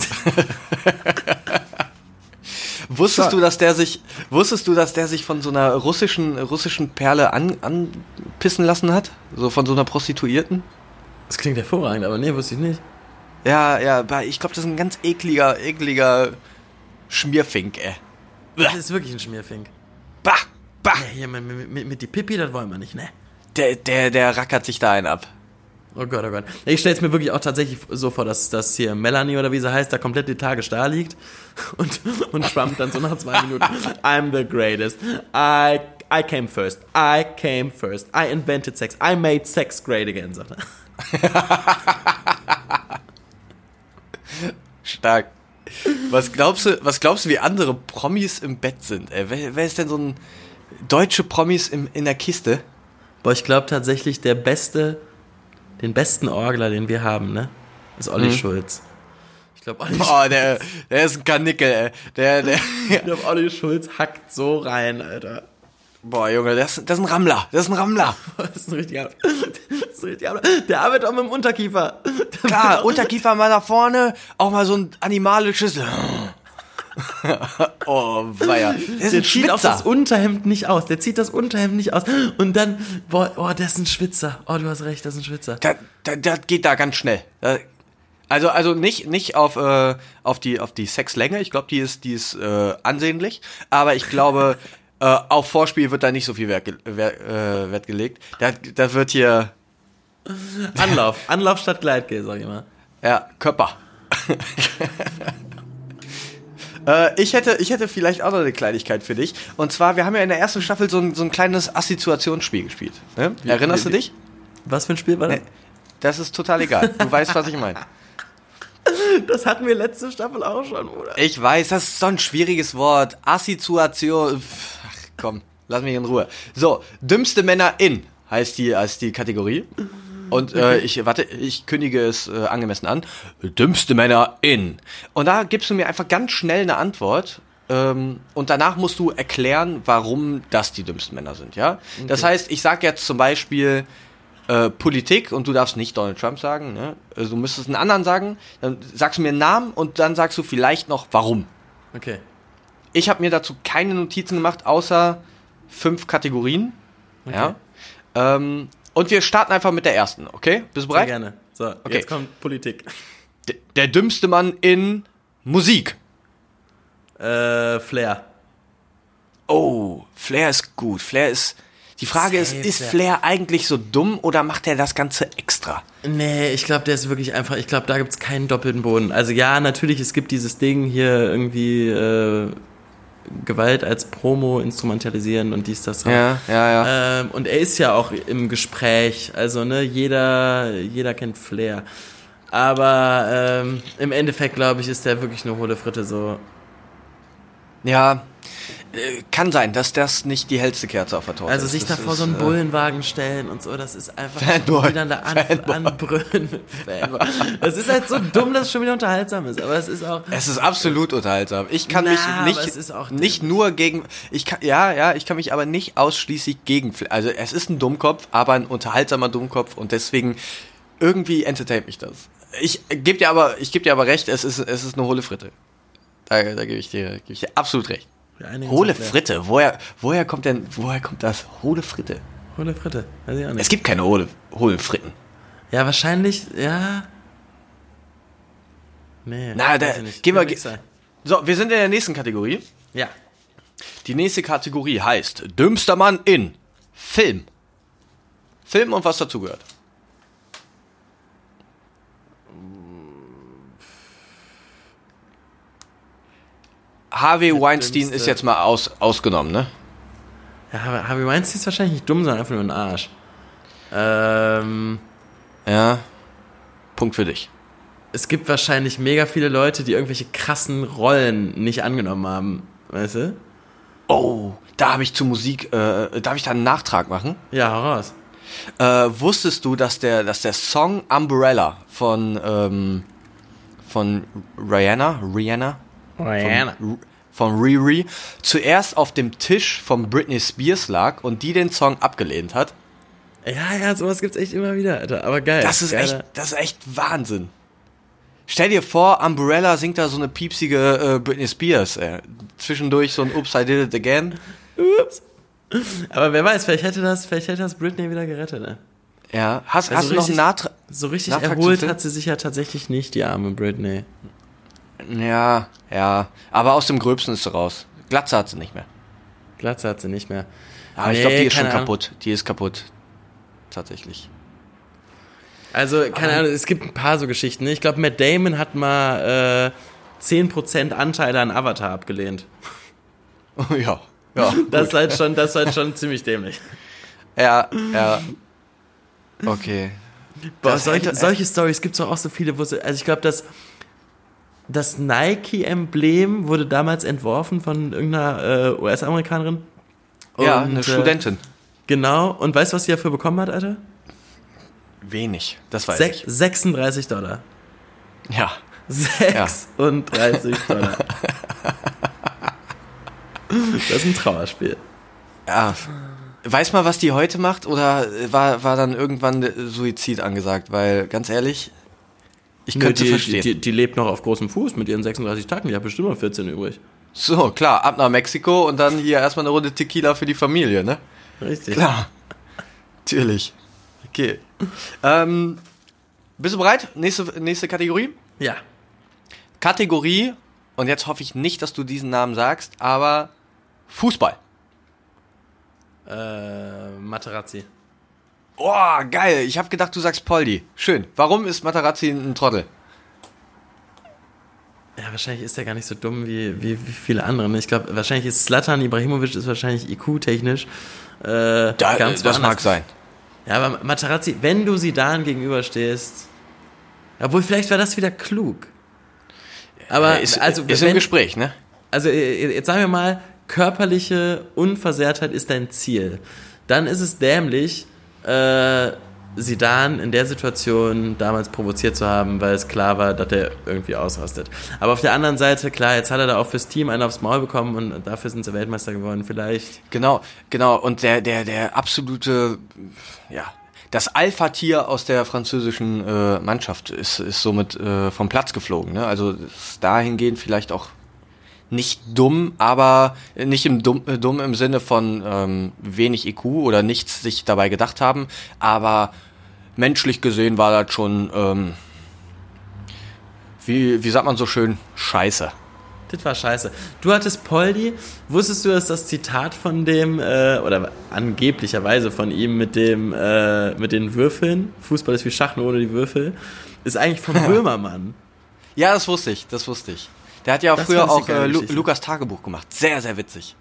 S4: Wusstest du, dass der sich, wusstest du, dass der sich von so einer russischen, russischen Perle an, anpissen lassen hat? So von so einer Prostituierten?
S5: Das klingt hervorragend, aber nee, wusste ich nicht.
S4: Ja, ja, ich glaube, das ist ein ganz ekliger, ekliger Schmierfink, ey.
S5: Das ist wirklich ein Schmierfink.
S4: Bah, bah.
S5: Ja, hier mit, mit, mit, mit die Pipi, das wollen wir nicht, ne?
S4: Der, der, der rackert sich da einen ab.
S5: Oh Gott, oh Gott. Ich stelle es mir wirklich auch tatsächlich so vor, dass, dass hier Melanie oder wie sie heißt, da komplett die Tage da liegt und, und Trump dann so nach zwei Minuten I'm the greatest. I, I came first. I came first. I invented sex. I made sex great again, sagt er.
S4: Stark. Was glaubst du, was glaubst du, wie andere Promis im Bett sind? Ey, wer, wer ist denn so ein deutsche Promis im, in der Kiste?
S5: Boah, ich glaube tatsächlich, der beste... den besten Orgler, den wir haben, ne? Ist Olli
S4: Mhm.
S5: Schulz. Ich glaube, Olli,
S4: Oh, der, der ist ein Karnickel, ey. Der, der,
S5: ich glaub, Olli Schulz hackt so rein, Alter.
S4: boah, Junge, das, das ist ein Rammler. Das ist ein Rammler.
S5: Das ist ein richtiger. Das ist ein richtiger. Der arbeitet auch mit dem Unterkiefer.
S4: Klar, Unterkiefer mal nach vorne, auch mal so ein animalisches. Oh, weia. Der ist
S5: Der
S4: ein
S5: zieht auch das
S4: Schwitzer.
S5: Unterhemd nicht aus. Der zieht das Unterhemd nicht aus. Und dann, boah, oh, der ist ein Schwitzer. Oh, du hast recht, das ist ein Schwitzer.
S4: Das, das, das geht da ganz schnell. Da- Also, also nicht, nicht auf, äh, auf die, auf die Sexlänge. Ich glaube, die ist, die ist äh, ansehnlich. Aber ich glaube, äh, auf Vorspiel wird da nicht so viel Wert, ge Wert, äh, Wert gelegt. Da, da wird hier,
S5: Anlauf. Anlauf statt Gleitgel, sag ich mal.
S4: ja, Körper. äh, ich hätte, ich hätte vielleicht auch noch eine Kleinigkeit für dich. Und zwar, wir haben ja in der ersten Staffel so ein, so ein kleines Assoziationsspiel gespielt. Ne? Erinnerst
S5: wie-
S4: du dich?
S5: Was für ein Spiel war das?
S4: Nee. Das ist total egal. Du weißt, was ich meine.
S5: Das hatten wir letzte Staffel auch schon, oder?
S4: Ich weiß, das ist so ein schwieriges Wort. Assoziation. Pff, Ach, komm, lass mich in Ruhe. So, dümmste Männer in heißt die, heißt die Kategorie. Und äh, ich, warte, ich kündige es äh, angemessen an. Dümmste Männer in. Und da gibst du mir einfach ganz schnell eine Antwort. Ähm, und danach musst du erklären, warum das die dümmsten Männer sind, ja? Das heißt, ich sag jetzt zum Beispiel äh, Politik und du darfst nicht Donald Trump sagen, ne? Also du müsstest einen anderen sagen, dann sagst du mir einen Namen und dann sagst du vielleicht noch warum.
S5: Okay.
S4: Ich habe mir dazu keine Notizen gemacht, außer fünf Kategorien. Ja. Ähm, und wir starten einfach mit der ersten, okay? Bist du
S5: Sehr
S4: bereit?
S5: gerne. So,
S4: Okay.
S5: jetzt kommt Politik.
S4: D- Der dümmste Mann in Musik.
S5: Äh, Flair.
S4: Oh, Flair ist gut. Flair ist. Die Frage
S5: Safe,
S4: ist, ist
S5: Flair.
S4: Flair eigentlich so dumm oder macht er das Ganze extra?
S5: Nee, ich glaube, der ist wirklich einfach, ich glaube, da gibt's keinen doppelten Boden. Also ja, natürlich, es gibt dieses Ding hier irgendwie äh, Gewalt als Promo instrumentalisieren und dies, das.
S4: Ja, ja, ja.
S5: Ähm, und er ist ja auch im Gespräch, also ne, jeder, jeder kennt Flair. Aber ähm, im Endeffekt, glaube ich, ist der wirklich eine hohle Fritte so.
S4: Ja, äh, kann sein, dass das nicht die hellste Kerze auf der Torte
S5: Also
S4: ist.
S5: sich
S4: Das
S5: da vor
S4: ist,
S5: so einen
S4: äh,
S5: Bullenwagen stellen und so, das ist einfach,
S4: Fanboy.
S5: die dann da an, anbrüllen mit Fanboy. Das ist halt so dumm, dass es schon wieder unterhaltsam ist, aber es ist auch...
S4: Es ist absolut unterhaltsam. Ich kann
S5: Na,
S4: mich
S5: aber
S4: nicht,
S5: es ist auch
S4: nicht
S5: dämlich.
S4: nur gegen, ich kann, ja, ja, ich kann mich aber nicht ausschließlich gegen, Fl- also es ist ein Dummkopf, aber ein unterhaltsamer Dummkopf und deswegen irgendwie entertaint mich das. Ich gebe dir aber, ich gebe dir aber recht, es ist, es ist eine hohle Fritte. Da, da gebe ich dir, gebe ich dir absolut recht.
S5: Wir einigen uns
S4: Hohle
S5: auf Flair.
S4: Fritte, woher, woher kommt denn, woher kommt das? Hohle Fritte.
S5: Hohle Fritte, weiß ich auch nicht.
S4: Es gibt keine hohle, hohle Fritten.
S5: Ja, wahrscheinlich, ja... Nee,
S4: Na, da,
S5: weiß ich nicht.
S4: gehen wir,
S5: Kann
S4: ge-
S5: nicht sein.
S4: so, wir sind in der nächsten Kategorie.
S5: Ja.
S4: Die nächste Kategorie heißt dümmster Mann in Film. Film und was dazugehört. Harvey Weinstein
S5: dümmste-
S4: ist jetzt mal aus, ausgenommen, ne?
S5: Ja, aber Harvey Weinstein ist wahrscheinlich nicht dumm, sondern einfach nur ein Arsch. Ähm...
S4: Ja. Punkt für dich.
S5: Es gibt wahrscheinlich mega viele Leute, die irgendwelche krassen Rollen nicht angenommen haben. Weißt du?
S4: Oh, da habe ich zu Musik, äh, darf ich da einen Nachtrag machen?
S5: Ja, hau raus.
S4: Äh, wusstest du, dass der, dass der Song Umbrella von, ähm, von Rihanna, Rihanna?
S5: Rihanna.
S4: Von, von Riri zuerst auf dem Tisch von Britney Spears lag und die den Song abgelehnt hat?
S5: Ja, ja, sowas gibt's echt immer wieder, Alter. Aber geil.
S4: Das ist
S5: Geiler-
S4: echt, das ist echt Wahnsinn. Stell dir vor, Umbrella singt da so eine piepsige äh, Britney Spears, ey. Zwischendurch so ein Oops, I did it again.
S5: Ups. Aber wer weiß, vielleicht hätte das, vielleicht hätte das Britney wieder gerettet, ne?
S4: Ja, hast,
S5: Also
S4: hast du noch
S5: richtig-
S4: einen Nachtrag?
S5: So richtig
S4: Nachtrag zum
S5: erholt
S4: Film?
S5: hat sie sich ja tatsächlich nicht, die arme Britney.
S4: Ja, ja. Aber aus dem Gröbsten ist sie raus. Glatze hat sie nicht mehr.
S5: Glatze hat sie nicht mehr.
S4: Aber ich
S5: Nee,
S4: glaube, die ist schon
S5: keine Ahnung.
S4: kaputt. Die ist kaputt. Tatsächlich.
S5: Also, keine Ahnung, es gibt ein paar so Geschichten. Ne? Ich glaube, Matt Damon hat mal äh, zehn Prozent Anteile an Avatar abgelehnt.
S4: ja. Ja.
S5: Das ist halt schon, das ist halt schon ziemlich dämlich.
S4: Ja, ja. Okay.
S5: Boah,
S4: Das
S5: solche,
S4: hätte-
S5: solche Stories gibt es auch so viele, wo sie, also ich glaube, das, das Nike-Emblem wurde damals entworfen von irgendeiner äh, U S-Amerikanerin.
S4: Ja,
S5: Und,
S4: eine
S5: äh,
S4: Studentin.
S5: Genau, und weißt du, was sie dafür bekommen hat, Alter?
S4: Wenig, das weiß
S5: Se-
S4: ich.
S5: sechsunddreißig Dollar.
S4: Ja.
S5: sechsunddreißig Dollar. Das ist ein Trauerspiel.
S4: Ja. Weiß mal, was die heute macht? Oder war, war dann irgendwann Suizid angesagt? Weil, ganz ehrlich, ich könnte
S5: die,
S4: verstehen.
S5: Die, die lebt noch auf großem Fuß mit ihren sechsunddreißig Tagen. Die hat bestimmt noch vierzehn übrig.
S4: So, klar, ab nach Mexiko und dann hier erstmal eine Runde Tequila für die Familie, ne?
S5: Richtig.
S4: Klar. Natürlich. Okay. Ähm, bist du bereit? Nächste, nächste Kategorie?
S5: Ja.
S4: Kategorie, und jetzt hoffe ich nicht, dass du diesen Namen sagst, aber Fußball.
S5: Äh, Materazzi.
S4: Oh, geil. Ich habe gedacht, du sagst Poldi. Schön. Warum ist Materazzi ein Trottel?
S5: Ja, wahrscheinlich ist er gar nicht so dumm wie, wie, wie viele andere. Ne? Ich glaube, wahrscheinlich ist Zlatan Ibrahimovic ist wahrscheinlich I Q-technisch äh,
S4: Da,
S5: ganz
S4: das
S5: woanders.
S4: mag sein.
S5: Ja, aber Materazzi, wenn du Zidane gegenüberstehst, obwohl vielleicht war das wieder klug. Aber
S4: ist,
S5: also
S4: ist
S5: wenn,
S4: im Gespräch, ne?
S5: Also jetzt sagen wir mal, körperliche Unversehrtheit ist dein Ziel. Dann ist es dämlich, äh, Zidane in der Situation damals provoziert zu haben, weil es klar war, dass er irgendwie ausrastet. Aber auf der anderen Seite, klar, jetzt hat er da auch fürs Team einen aufs Maul bekommen und dafür sind sie Weltmeister geworden, vielleicht.
S4: Genau, genau. Und der, der, der absolute, ja, das Alpha-Tier aus der französischen äh, Mannschaft ist, ist somit äh, vom Platz geflogen. Ne? Also ist dahingehend vielleicht auch nicht dumm, aber nicht im dumm, äh, dumm im Sinne von ähm, wenig I Q oder nichts sich dabei gedacht haben, aber menschlich gesehen war das schon, ähm, wie, wie sagt man so schön, scheiße.
S5: Das war scheiße. Du hattest Poldi, wusstest du, dass das Zitat von dem, äh, oder angeblicherweise von ihm mit dem, äh, mit den Würfeln, Fußball ist wie Schach nur ohne die Würfel, ist eigentlich vom Böhmermann.
S4: Ja, das wusste ich, das wusste ich. Der hat ja
S5: Das
S4: früher
S5: fand ich
S4: auch
S5: eine geile
S4: äh, Lu-
S5: Geschichte.
S4: Lukas Tagebuch gemacht. Sehr, sehr witzig.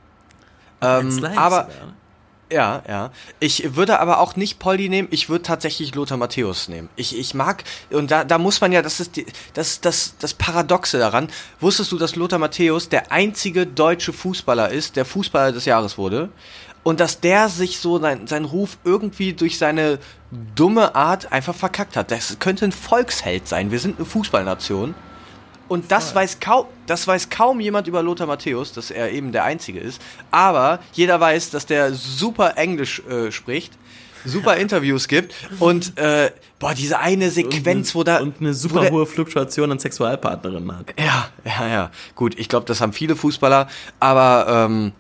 S5: Ein
S4: Ähm,
S5: Slime
S4: aber,
S5: sogar.
S4: ja, ja. Ich würde aber auch nicht Poldi nehmen, ich würde tatsächlich Lothar Matthäus nehmen. Ich, ich mag, und da, da muss man ja, das ist die, das, das, das Paradoxe daran. Wusstest du, dass Lothar Matthäus der einzige deutsche Fußballer ist, der Fußballer des Jahres wurde? Und dass der sich so sein, seinen Ruf irgendwie durch seine dumme Art einfach verkackt hat. Das könnte ein Volksheld sein. Wir sind eine Fußballnation. Und das weiß kaum, das weiß kaum jemand über Lothar Matthäus, dass er eben der Einzige ist. Aber jeder weiß, dass der super Englisch äh, spricht, super Interviews gibt und äh, boah, diese eine Sequenz, wo da
S5: Und eine
S4: wo
S5: super
S4: der,
S5: hohe Fluktuation an Sexualpartnerinnen hat.
S4: ja, ja, ja. Gut, ich glaube, das haben viele Fußballer, aber ähm,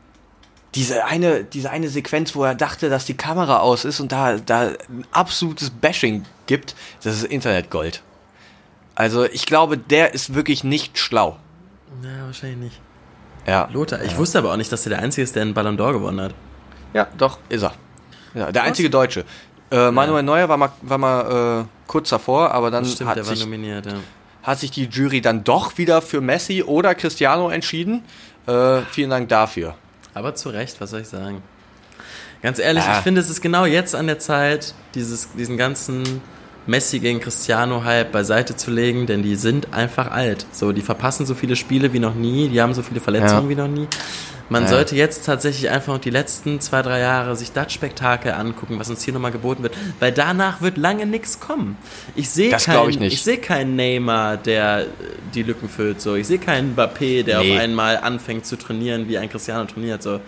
S4: diese eine, diese eine Sequenz, wo er dachte, dass die Kamera aus ist und da, da ein absolutes Bashing gibt, das ist Internetgold. Also ich glaube, der ist wirklich nicht schlau.
S5: Ja, wahrscheinlich nicht.
S4: Ja.
S5: Lothar, ich wusste aber auch nicht, dass er der Einzige ist, der einen Ballon d'Or gewonnen hat.
S4: Ja, doch, ist er. Ja, der einzige Deutsche. Äh, Manuel Neuer war mal, war mal äh, kurz davor, aber dann
S5: Stimmt,
S4: hat
S5: der war
S4: sich,
S5: nominiert, ja.
S4: hat sich die Jury dann doch wieder für Messi oder Cristiano entschieden. Äh, vielen Dank dafür.
S5: Aber zu Recht, was soll ich sagen? Ganz ehrlich,
S4: Ja.
S5: ich finde, es ist genau jetzt an der Zeit, dieses, diesen ganzen Messi gegen Cristiano-Hype beiseite zu legen, denn die sind einfach alt. So, die verpassen so viele Spiele wie noch nie, die haben so viele Verletzungen
S4: Ja.
S5: wie noch nie. Man
S4: Ja.
S5: sollte jetzt tatsächlich einfach noch die letzten zwei, drei Jahre sich das Spektakel angucken, was uns hier nochmal geboten wird, weil danach wird lange nichts kommen. Ich sehe
S4: Das glaub
S5: keinen,
S4: ich nicht.
S5: ich sehe keinen Neymar, der äh, die Lücken füllt. So, ich sehe keinen Mbappé, der
S4: Nee.
S5: auf einmal anfängt zu trainieren, wie ein Cristiano trainiert. So.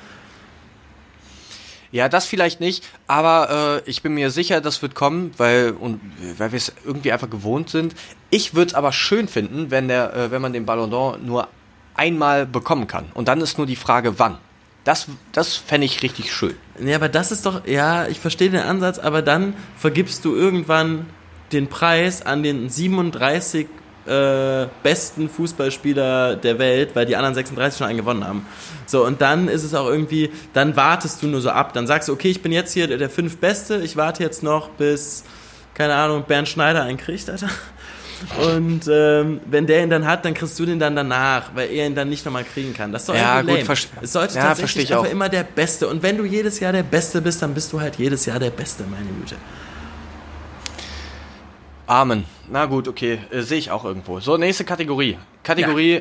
S4: Ja, das vielleicht nicht, aber äh, ich bin mir sicher, das wird kommen, weil und weil wir es irgendwie einfach gewohnt sind. Ich würde es aber schön finden, wenn der, äh, wenn man den Ballon d'Or nur einmal bekommen kann. Und dann ist nur die Frage, wann. Das, das fände ich richtig schön.
S5: Ja, aber das ist doch, ja, ich verstehe den Ansatz, aber dann vergibst du irgendwann den Preis an den siebenunddreißig äh, besten Fußballspieler der Welt, weil die anderen sechsunddreißig schon einen gewonnen haben. So, und dann ist es auch irgendwie, dann wartest du nur so ab. Dann sagst du, okay, ich bin jetzt hier der, der fünf Beste, ich warte jetzt noch bis, keine Ahnung, Bernd Schneider einen kriegt, Alter. Und ähm, wenn der ihn dann hat, dann kriegst du den dann danach, weil er ihn dann nicht nochmal kriegen kann. Das ist doch
S4: Ja,
S5: irgendwie
S4: gut,
S5: lame.
S4: verste-
S5: Es sollte
S4: ja, verstehe
S5: tatsächlich
S4: ich auch.
S5: einfach immer der Beste. Und wenn du jedes Jahr der Beste bist, dann bist du halt jedes Jahr der Beste, meine Güte.
S4: Amen. Na gut, okay, äh, sehe ich auch irgendwo. So, nächste Kategorie. Kategorie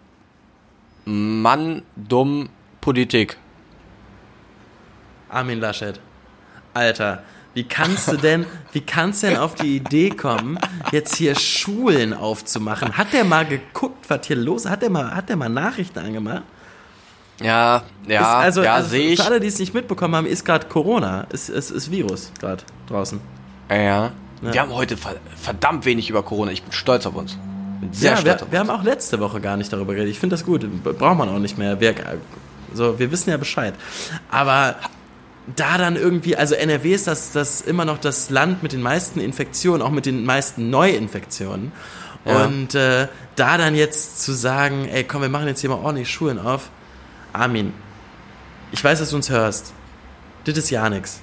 S4: Mann, dumm, Politik.
S5: Armin Laschet. Alter, Wie kannst du denn, wie kannst du denn auf die Idee kommen, jetzt hier Schulen aufzumachen? Hat der mal geguckt, was hier los ist? Hat der mal, hat der mal Nachrichten angemacht?
S4: Ja, ja,
S5: ist also,
S4: ja,
S5: also
S4: sehe ich.
S5: Für alle, die es nicht mitbekommen haben, ist gerade Corona. Es ist, ist, ist Virus gerade draußen.
S4: Ja.
S5: Ja.
S4: Wir haben heute verdammt wenig über Corona. Ich bin stolz auf uns. Bin sehr
S5: ja,
S4: stolz
S5: wir,
S4: auf uns.
S5: wir haben auch letzte Woche gar nicht darüber geredet. Ich finde das gut. Braucht man auch nicht mehr. Wir, so, wir wissen ja Bescheid. Aber da dann irgendwie, also N R W ist das, das immer noch das Land mit den meisten Infektionen, auch mit den meisten Neuinfektionen. Ja. Und äh, da dann jetzt zu sagen, ey, komm, wir machen jetzt hier mal ordentlich Schulen auf. Armin, ich weiß, dass du uns hörst. Das ist ja nix.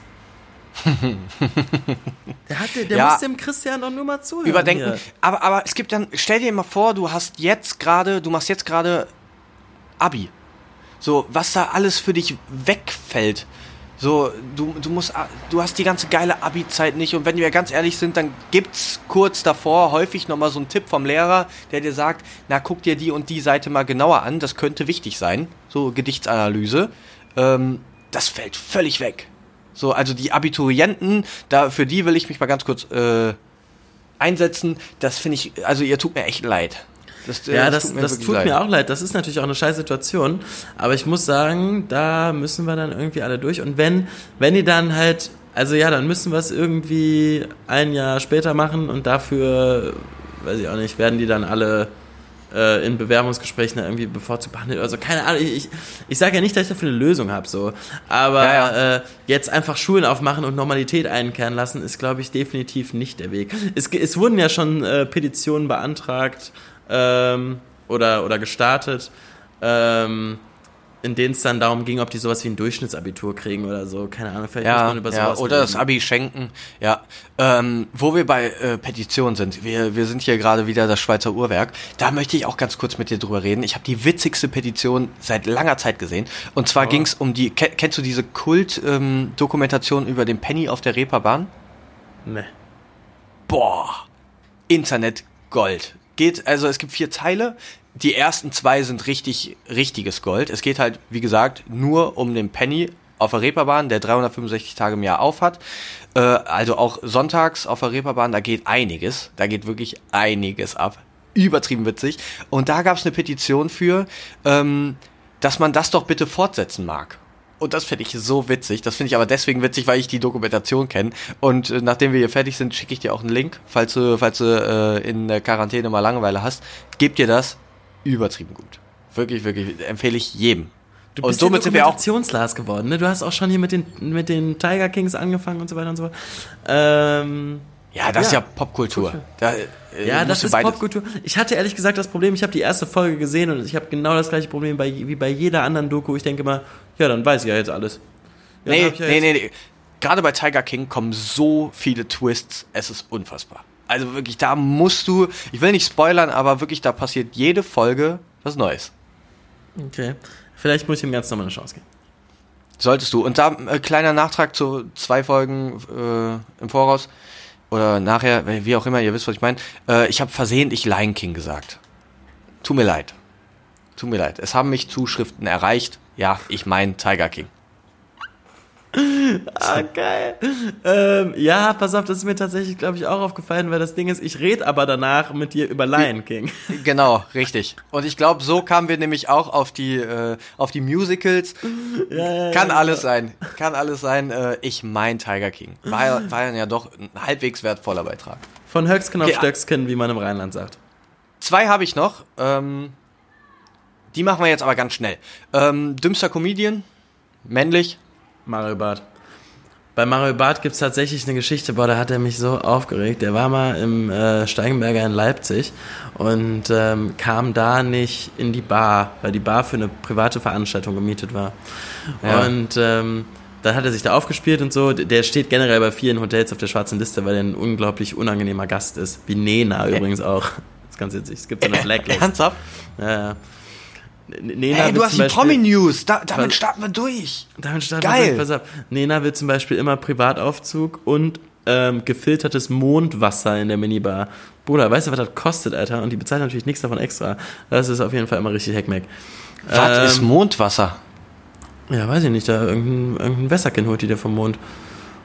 S5: Der, hat, der, der
S4: ja,
S5: muss dem Christian doch nur mal zuhören.
S4: Überdenken.
S5: Hier.
S4: Aber, aber es gibt dann, stell dir mal vor, du hast jetzt gerade, du machst jetzt gerade Abi. So, was da alles für dich wegfällt. So, du, du musst, du hast die ganze geile Abi-Zeit nicht, und wenn wir ganz ehrlich sind, dann gibt's kurz davor häufig nochmal so einen Tipp vom Lehrer, der dir sagt, na, guck dir die und die Seite mal genauer an, das könnte wichtig sein, so Gedichtsanalyse. Ähm, das fällt völlig weg. So, also die Abiturienten, da, für die will ich mich mal ganz kurz äh, einsetzen, das finde ich, also ihr tut mir echt leid. Das,
S5: ja,
S4: das
S5: das,
S4: tut, mir,
S5: das tut
S4: leid.
S5: mir auch leid. Das ist natürlich auch eine scheiß Situation. Aber ich muss sagen, da müssen wir dann irgendwie alle durch. Und wenn, wenn die dann halt, also ja, dann müssen wir es irgendwie ein Jahr später machen, und dafür, weiß ich auch nicht, werden die dann alle äh, in Bewerbungsgesprächen irgendwie bevorzugt behandelt. Also keine Ahnung, ich, ich, ich sage ja nicht, dass ich dafür eine Lösung habe, so. Aber
S4: ja, ja.
S5: Äh, jetzt einfach Schulen aufmachen und Normalität einkehren lassen, ist, glaube ich, definitiv nicht der Weg. Es, es wurden ja schon äh, Petitionen beantragt, Ähm, oder, oder gestartet, ähm, in denen es dann darum ging, ob die sowas wie ein Durchschnittsabitur kriegen oder so, keine Ahnung, vielleicht
S4: ja,
S5: muss man über
S4: ja,
S5: sowas
S4: oder
S5: reden.
S4: das Abi schenken, ja. Ähm, wo wir bei äh, Petitionen sind, wir, wir sind hier gerade wieder das Schweizer Uhrwerk, da möchte ich auch ganz kurz mit dir drüber reden. Ich habe die witzigste Petition seit langer Zeit gesehen, und zwar oh. ging es um die, ke- kennst du diese Kult-Dokumentation ähm, über den Penny auf der Reeperbahn?
S5: Nee.
S4: Boah, Internet Gold. Geht, also es gibt vier Teile. Die ersten zwei sind richtig, richtiges Gold. Es geht halt, wie gesagt, nur um den Penny auf der Reeperbahn, der dreihundertfünfundsechzig Tage im Jahr auf hat. Äh, also auch sonntags auf der Reeperbahn, da geht einiges. Da geht wirklich einiges ab. Übertrieben witzig. Und da gab es eine Petition für, ähm, dass man das doch bitte fortsetzen mag. Und das finde ich so witzig. Das finde ich aber deswegen witzig, weil ich die Dokumentation kenne. Und äh, nachdem wir hier fertig sind, schicke ich dir auch einen Link, falls du, falls du äh, in der Quarantäne mal Langeweile hast. Gib dir das. Übertrieben gut. Wirklich, wirklich. Empfehle ich jedem.
S5: Du
S4: und
S5: bist
S4: somit
S5: ja
S4: sind wir auch
S5: Dokumentations-Lars geworden, ne? Du hast auch schon hier mit den, mit den Tiger Kings angefangen und so weiter und so fort. Ähm,
S4: ja, das
S5: ja.
S4: ist ja Popkultur. Da, äh,
S5: ja,
S4: musst
S5: das
S4: du
S5: ist
S4: beides.
S5: Popkultur. Ich hatte ehrlich gesagt das Problem, ich habe die erste Folge gesehen und ich habe genau das gleiche Problem bei, wie bei jeder anderen Doku. Ich denke mal, ja, dann weiß ich ja jetzt alles. Ja,
S4: Nee,
S5: ja
S4: nee, nee, nee. Gerade bei Tiger King kommen so viele Twists, es ist unfassbar. Also wirklich, da musst du, ich will nicht spoilern, aber wirklich, da passiert jede Folge was Neues.
S5: Okay. Vielleicht muss ich ihm ganz nochmal eine Chance geben.
S4: Solltest du. Und da äh, kleiner Nachtrag zu zwei Folgen äh, im Voraus oder nachher, wie auch immer, ihr wisst, was ich meine. Äh, ich habe versehentlich Lion King gesagt. Tut mir leid. Tut mir leid. Es haben mich Zuschriften erreicht. Ja, ich meine Tiger King.
S5: Ah, geil. Ähm, ja, pass auf, das ist mir tatsächlich, glaube ich, auch aufgefallen, weil das Ding ist, ich rede aber danach mit dir über Lion King.
S4: Genau, richtig. Und ich glaube, so kamen wir nämlich auch auf die, äh, auf die Musicals.
S5: Ja, ja,
S4: Kann
S5: ja,
S4: alles
S5: ja.
S4: sein. Kann alles sein. Äh, ich mein Tiger King. War, war ja doch ein halbwegs wertvoller Beitrag.
S5: Von Höcksken auf
S4: Okay,
S5: Stöcksken, wie man im Rheinland sagt.
S4: Zwei habe ich noch. Ähm, die machen wir jetzt aber ganz schnell. Ähm, dümmster Comedian. Männlich.
S5: Mario Barth. Bei Mario Barth gibt es tatsächlich eine Geschichte, boah, da hat er mich so aufgeregt. Der war mal im äh, Steigenberger in Leipzig und ähm, kam da nicht in die Bar, weil die Bar für eine private Veranstaltung gemietet war.
S4: Ja.
S5: Und ähm, dann hat er sich da aufgespielt und so. Der steht generell bei vielen Hotels auf der schwarzen Liste, weil er ein unglaublich unangenehmer Gast ist. Wie Nena übrigens auch. Das ist ganz witzig. Es gibt so eine Blacklist.
S4: Ernsthaft?
S5: Ja, ja. Nena
S4: Hey, du
S5: will
S4: hast
S5: zum
S4: die
S5: Beispiel-
S4: Promi-News. Da, damit
S5: Was?
S4: starten wir durch.
S5: Damit starten
S4: Geil.
S5: wir durch, pass auf. Nena will zum Beispiel immer Privataufzug und ähm, gefiltertes Mondwasser in der Minibar. Bruder, weißt du, was das kostet, Alter? Und die bezahlt natürlich nichts davon extra. Das ist auf jeden Fall immer richtig Heckmeck.
S4: Was
S5: Ähm,
S4: ist Mondwasser?
S5: Ja, weiß ich nicht, da irgendein, irgendein Wässerchen holt die dir vom Mond.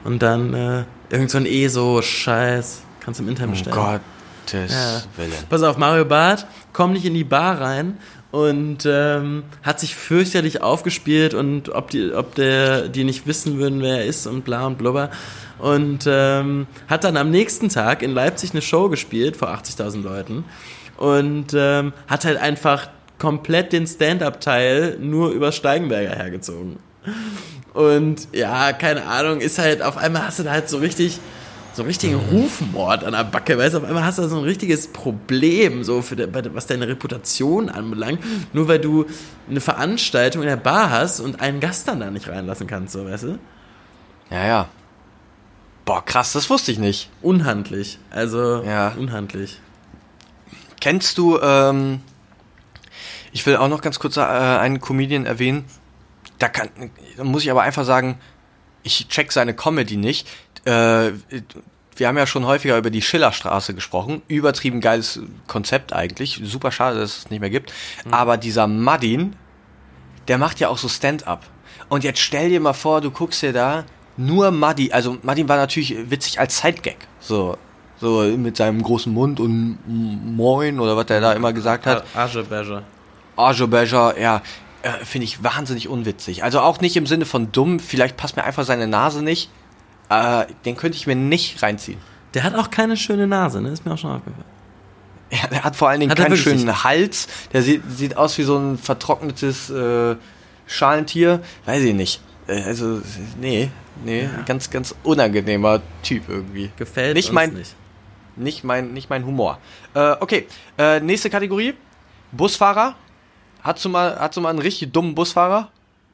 S5: Und dann äh, irgend so ein E S O-Scheiß. Kannst du im Internet bestellen.
S4: Um Gottes
S5: Ja.
S4: Willen.
S5: Pass auf, Mario Barth kommt nicht in die Bar rein und ähm, hat sich fürchterlich aufgespielt und ob die, ob der, die nicht wissen würden, wer er ist und bla und blubber. Und ähm, hat dann am nächsten Tag in Leipzig eine Show gespielt vor achtzigtausend Leuten und ähm, hat halt einfach komplett den Stand-Up-Teil nur über Steigenberger hergezogen. Und ja, keine Ahnung, ist halt, auf einmal hast du da halt so richtig, so einen richtigen Rufmord an der Backe, weißt du, auf einmal hast du da so ein richtiges Problem, so für de, was deine Reputation anbelangt, nur weil du eine Veranstaltung in der Bar hast und einen Gast dann da nicht reinlassen kannst, so, weißt du?
S4: Ja, ja. Boah, krass, das wusste ich nicht.
S5: Unhandlich, also
S4: Ja.
S5: unhandlich.
S4: Kennst du, ähm, ich will auch noch ganz kurz äh, einen Comedian erwähnen, da, kann, da muss ich aber einfach sagen, ich check seine Comedy nicht. Äh, wir haben ja schon häufiger über die Schillerstraße gesprochen, übertrieben geiles Konzept eigentlich, super schade, dass es nicht mehr gibt, mhm. aber dieser Madin, der macht ja auch so Stand-Up. Und jetzt stell dir mal vor, du guckst dir da nur Madin, also Madin war natürlich witzig als Sidegag, so so mit seinem großen Mund und Moin oder was der da immer gesagt hat.
S5: Aschebecher.
S4: Aschebecher, ja, äh, finde ich wahnsinnig unwitzig. Also auch nicht im Sinne von dumm, vielleicht passt mir einfach seine Nase nicht, äh, den könnte ich mir nicht reinziehen.
S5: Der hat auch keine schöne Nase, ne? Ist mir auch schon aufgefallen.
S4: Ja, der hat vor allen Dingen
S5: Hat er
S4: keinen
S5: wirklich?
S4: schönen Hals, der sieht, sieht aus wie so ein vertrocknetes äh, Schalentier, weiß ich nicht. Äh, also, nee, nee,
S5: Ja.
S4: ganz, ganz unangenehmer Typ irgendwie.
S5: Gefällt
S4: Nicht
S5: uns
S4: mein-
S5: nicht.
S4: Nicht mein, nicht mein Humor. Äh, okay, äh, nächste Kategorie. Busfahrer. Hast du mal, hast du mal einen richtig dummen Busfahrer?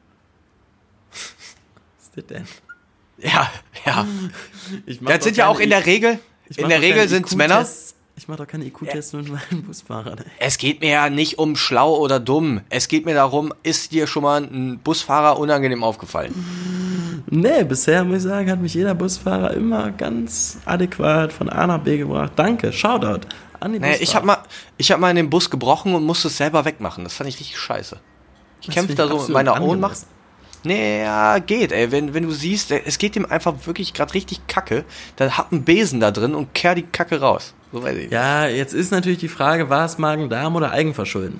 S5: Was ist das denn?
S4: Ja, ja.
S5: Ich mach
S4: Das
S5: doch
S4: sind ja
S5: keine
S4: auch in der
S5: I-
S4: Regel,
S5: ich
S4: in
S5: mach
S4: der
S5: doch
S4: Regel
S5: keine
S4: sind's
S5: I Q-Tests.
S4: Männer.
S5: Ich mach doch keine I Q-Tests nur mit meinen Busfahrern. ey.
S4: Es geht mir ja nicht um schlau oder dumm. Es geht mir darum, ist dir schon mal ein Busfahrer unangenehm aufgefallen?
S5: Nee, bisher muss ich sagen, hat mich jeder Busfahrer immer ganz adäquat von A nach B gebracht. Danke, Shoutout an die
S4: Naja,
S5: Busfahrer.
S4: ich hab mal, ich hab mal in den Bus gebrochen und musste es selber wegmachen. Das fand ich richtig scheiße. Ich
S5: Das
S4: kämpfe
S5: find
S4: da
S5: ich
S4: so mit
S5: absolut
S4: meiner
S5: angemessen.
S4: Ohnmacht. Nee, ja, geht, ey. Wenn, wenn du siehst, es geht ihm einfach wirklich gerade richtig kacke, dann hab einen Besen da drin und kehr die Kacke raus. So weiß ich.
S5: Ja, jetzt ist natürlich die Frage, war es Magen-Darm oder Eigenverschulden?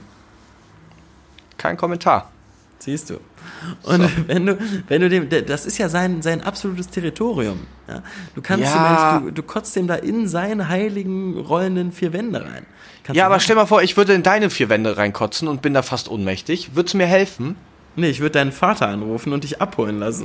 S4: Kein Kommentar.
S5: Siehst du. Und wenn du, wenn du dem, das ist ja sein, sein absolutes Territorium. Ja? Du kannst
S4: Ja.
S5: ihm, du, du kotzt ihm da in seine heiligen, rollenden vier Wände rein. Kannst
S4: Ja,
S5: du
S4: aber
S5: machen.
S4: stell mal vor, ich würde in deine vier Wände reinkotzen und bin da fast ohnmächtig. Würdest du mir helfen?
S5: Nee, ich würde deinen Vater anrufen und dich abholen lassen.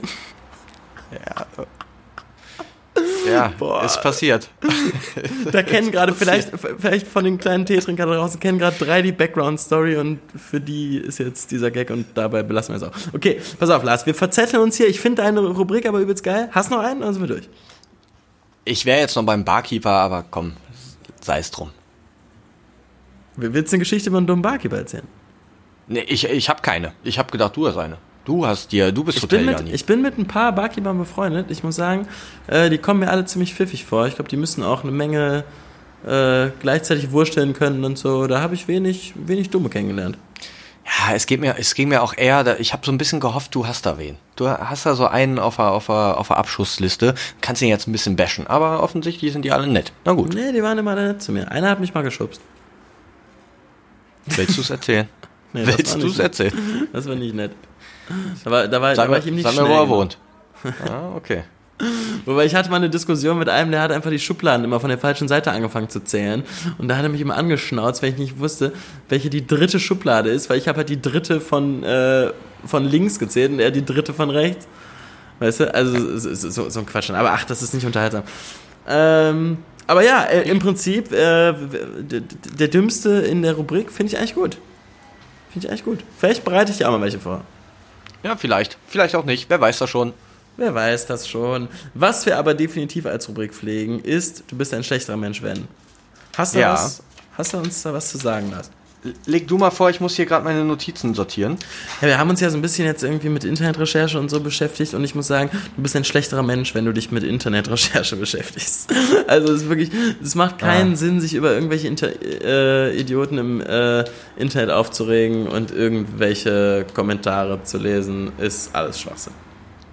S4: Ja,
S5: Boah.
S4: ist passiert.
S5: Da kennen gerade vielleicht, vielleicht von den kleinen Teetrinkern da draußen, kennen gerade drei die Background-Story und für die ist jetzt dieser Gag und dabei belassen wir es auch. Okay, pass auf, Lars, wir verzetteln uns hier. Ich finde deine Rubrik aber übelst geil. Hast noch einen? Dann sind wir durch.
S4: Ich wäre jetzt noch beim Barkeeper, aber komm, sei es drum.
S5: Willst du eine Geschichte über einen dummen Barkeeper erzählen?
S4: Nee, ich, ich habe keine. Ich habe gedacht, du hast eine. Du hast dir, du bist
S5: Ich bin,
S4: Hotel
S5: mit, ich bin mit ein paar Barkeepern befreundet. Ich muss sagen, äh, die kommen mir alle ziemlich pfiffig vor. Ich glaube, die müssen auch eine Menge äh, gleichzeitig wursteln können und so. Da habe ich wenig, wenig Dumme kennengelernt.
S4: Ja, es geht mir, es ging mir auch eher, da, ich habe so ein bisschen gehofft, du hast da wen. Du hast da so einen auf der, auf der, auf der Abschussliste, kannst ihn jetzt ein bisschen bashen, aber offensichtlich sind die alle nett. Na gut,
S5: Nee, die waren immer nett zu mir. Einer hat mich mal geschubst.
S4: willst du es erzählen?
S5: Nee, das war
S4: willst du
S5: nicht
S4: es
S5: nett.
S4: erzählen?
S5: Das war nicht nett. Da war, da war,
S4: Sag
S5: da war
S4: mir,
S5: ich ihm nicht
S4: sag mir,
S5: schnell
S4: wo er
S5: genug.
S4: wohnt. Ah, okay.
S5: Wobei ich hatte mal eine Diskussion mit einem, der hat einfach die Schubladen immer von der falschen Seite angefangen zu zählen. Und da hat er mich immer angeschnauzt, weil ich nicht wusste, welche die dritte Schublade ist, weil ich habe halt die dritte von, äh, von links gezählt und er die dritte von rechts. Weißt du? Also so, so, so ein Quatsch. Aber ach, das ist nicht unterhaltsam. Ähm, aber ja, äh, im Prinzip, äh, der, der Dümmste in der Rubrik finde ich eigentlich gut. Finde ich eigentlich gut. Vielleicht bereite ich ja auch mal welche vor.
S4: Ja, vielleicht. Vielleicht auch nicht. Wer weiß das schon.
S5: Wer weiß das schon. Was wir aber definitiv als Rubrik pflegen, ist, du bist ein schlechterer Mensch, wenn. Hast du,
S4: Ja.
S5: was, hast du uns da was zu sagen lassen?
S4: Leg du mal vor, ich muss hier gerade meine Notizen sortieren.
S5: Ja, wir haben uns ja so ein bisschen jetzt irgendwie mit Internetrecherche und so beschäftigt und ich muss sagen, du bist ein schlechterer Mensch, wenn du dich mit Internetrecherche beschäftigst. Also es ist wirklich, es macht keinen
S4: Ah.
S5: Sinn, sich über irgendwelche Inter äh, Idioten im äh, Internet aufzuregen und irgendwelche Kommentare zu lesen, ist alles Schwachsinn.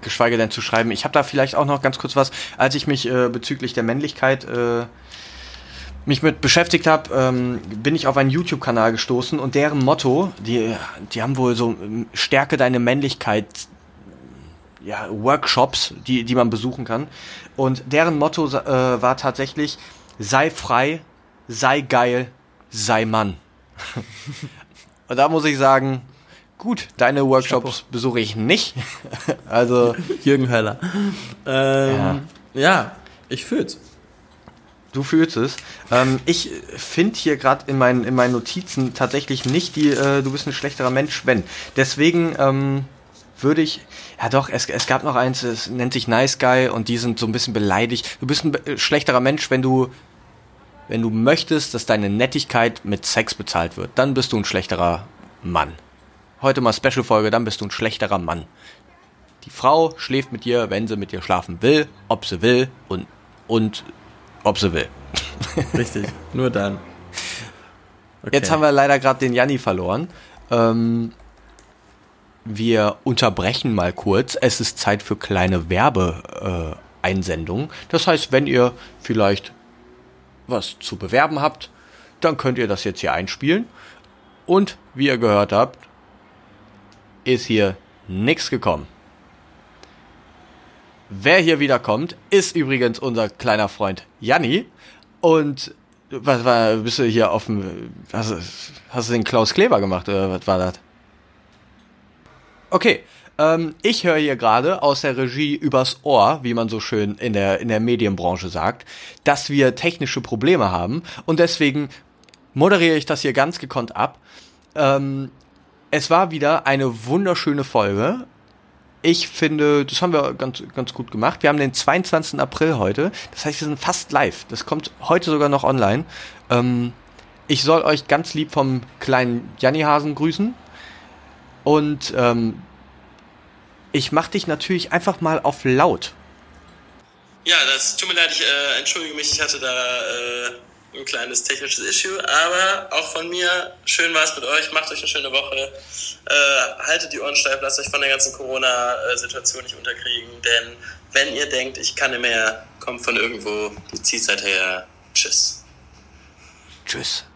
S4: geschweige denn zu schreiben. Ich habe da vielleicht auch noch ganz kurz was, als ich mich äh, bezüglich der Männlichkeit äh, mich mit beschäftigt habe, ähm, bin ich auf einen YouTube-Kanal gestoßen und deren Motto, die, die haben wohl so Stärke deine Männlichkeit, ja, Workshops, die, die man besuchen kann. Und deren Motto äh, war tatsächlich, sei frei, sei geil, sei Mann. Und da muss ich sagen, gut, deine Workshops Chapeau. Besuche ich nicht. Also
S5: Jürgen Höller. Ähm, ja. ja, ich fühl's.
S4: Du fühlst es. Ähm, ich finde hier gerade in meinen, in meinen Notizen tatsächlich nicht die, äh, du bist ein schlechterer Mensch, wenn. Deswegen ähm, würde ich, ja doch, es, es gab noch eins, es nennt sich Nice Guy und die sind so ein bisschen beleidigt. Du bist ein be- schlechterer Mensch, wenn du, wenn du möchtest, dass deine Nettigkeit mit Sex bezahlt wird. Dann bist du ein schlechterer Mann. Heute mal Special-Folge, dann bist du ein schlechterer Mann. Die Frau schläft mit dir, wenn sie mit dir schlafen will, ob sie will und, und ob sie will.
S5: Richtig, nur dann.
S4: Okay. Jetzt haben wir leider gerade den Janni verloren. Ähm, wir unterbrechen mal kurz. Es ist Zeit für kleine Werbeeinsendungen. Äh, das heißt, wenn ihr vielleicht was zu bewerben habt, dann könnt ihr das jetzt hier einspielen. Und wie ihr gehört habt, ist hier nichts gekommen. Wer hier wieder kommt, ist übrigens unser kleiner Freund Janni. Und was war, bist du hier auf dem, hast, hast du den Klaus Kleber gemacht oder was war das? Okay, ähm, ich höre hier gerade aus der Regie übers Ohr, wie man so schön in der, in der Medienbranche sagt, dass wir technische Probleme haben und deswegen moderiere ich das hier ganz gekonnt ab. Ähm, es war wieder eine wunderschöne Folge. Ich finde, das haben wir ganz, ganz gut gemacht. Wir haben den zweiundzwanzigsten April heute. Das heißt, wir sind fast live. Das kommt heute sogar noch online. Ähm, ich soll euch ganz lieb vom kleinen Janni-Hasen grüßen. Und ähm, ich mach dich natürlich einfach mal auf laut.
S3: Ja, das tut mir leid, ich äh, entschuldige mich, ich hatte da äh, ein kleines technisches Issue, aber auch von mir, schön war es mit euch, macht euch eine schöne Woche, äh, haltet die Ohren steif, lasst euch von der ganzen Corona-Situation nicht unterkriegen, denn wenn ihr denkt, ich kann nicht mehr, kommt von irgendwo die Zielzeit her. Tschüss.
S4: Tschüss.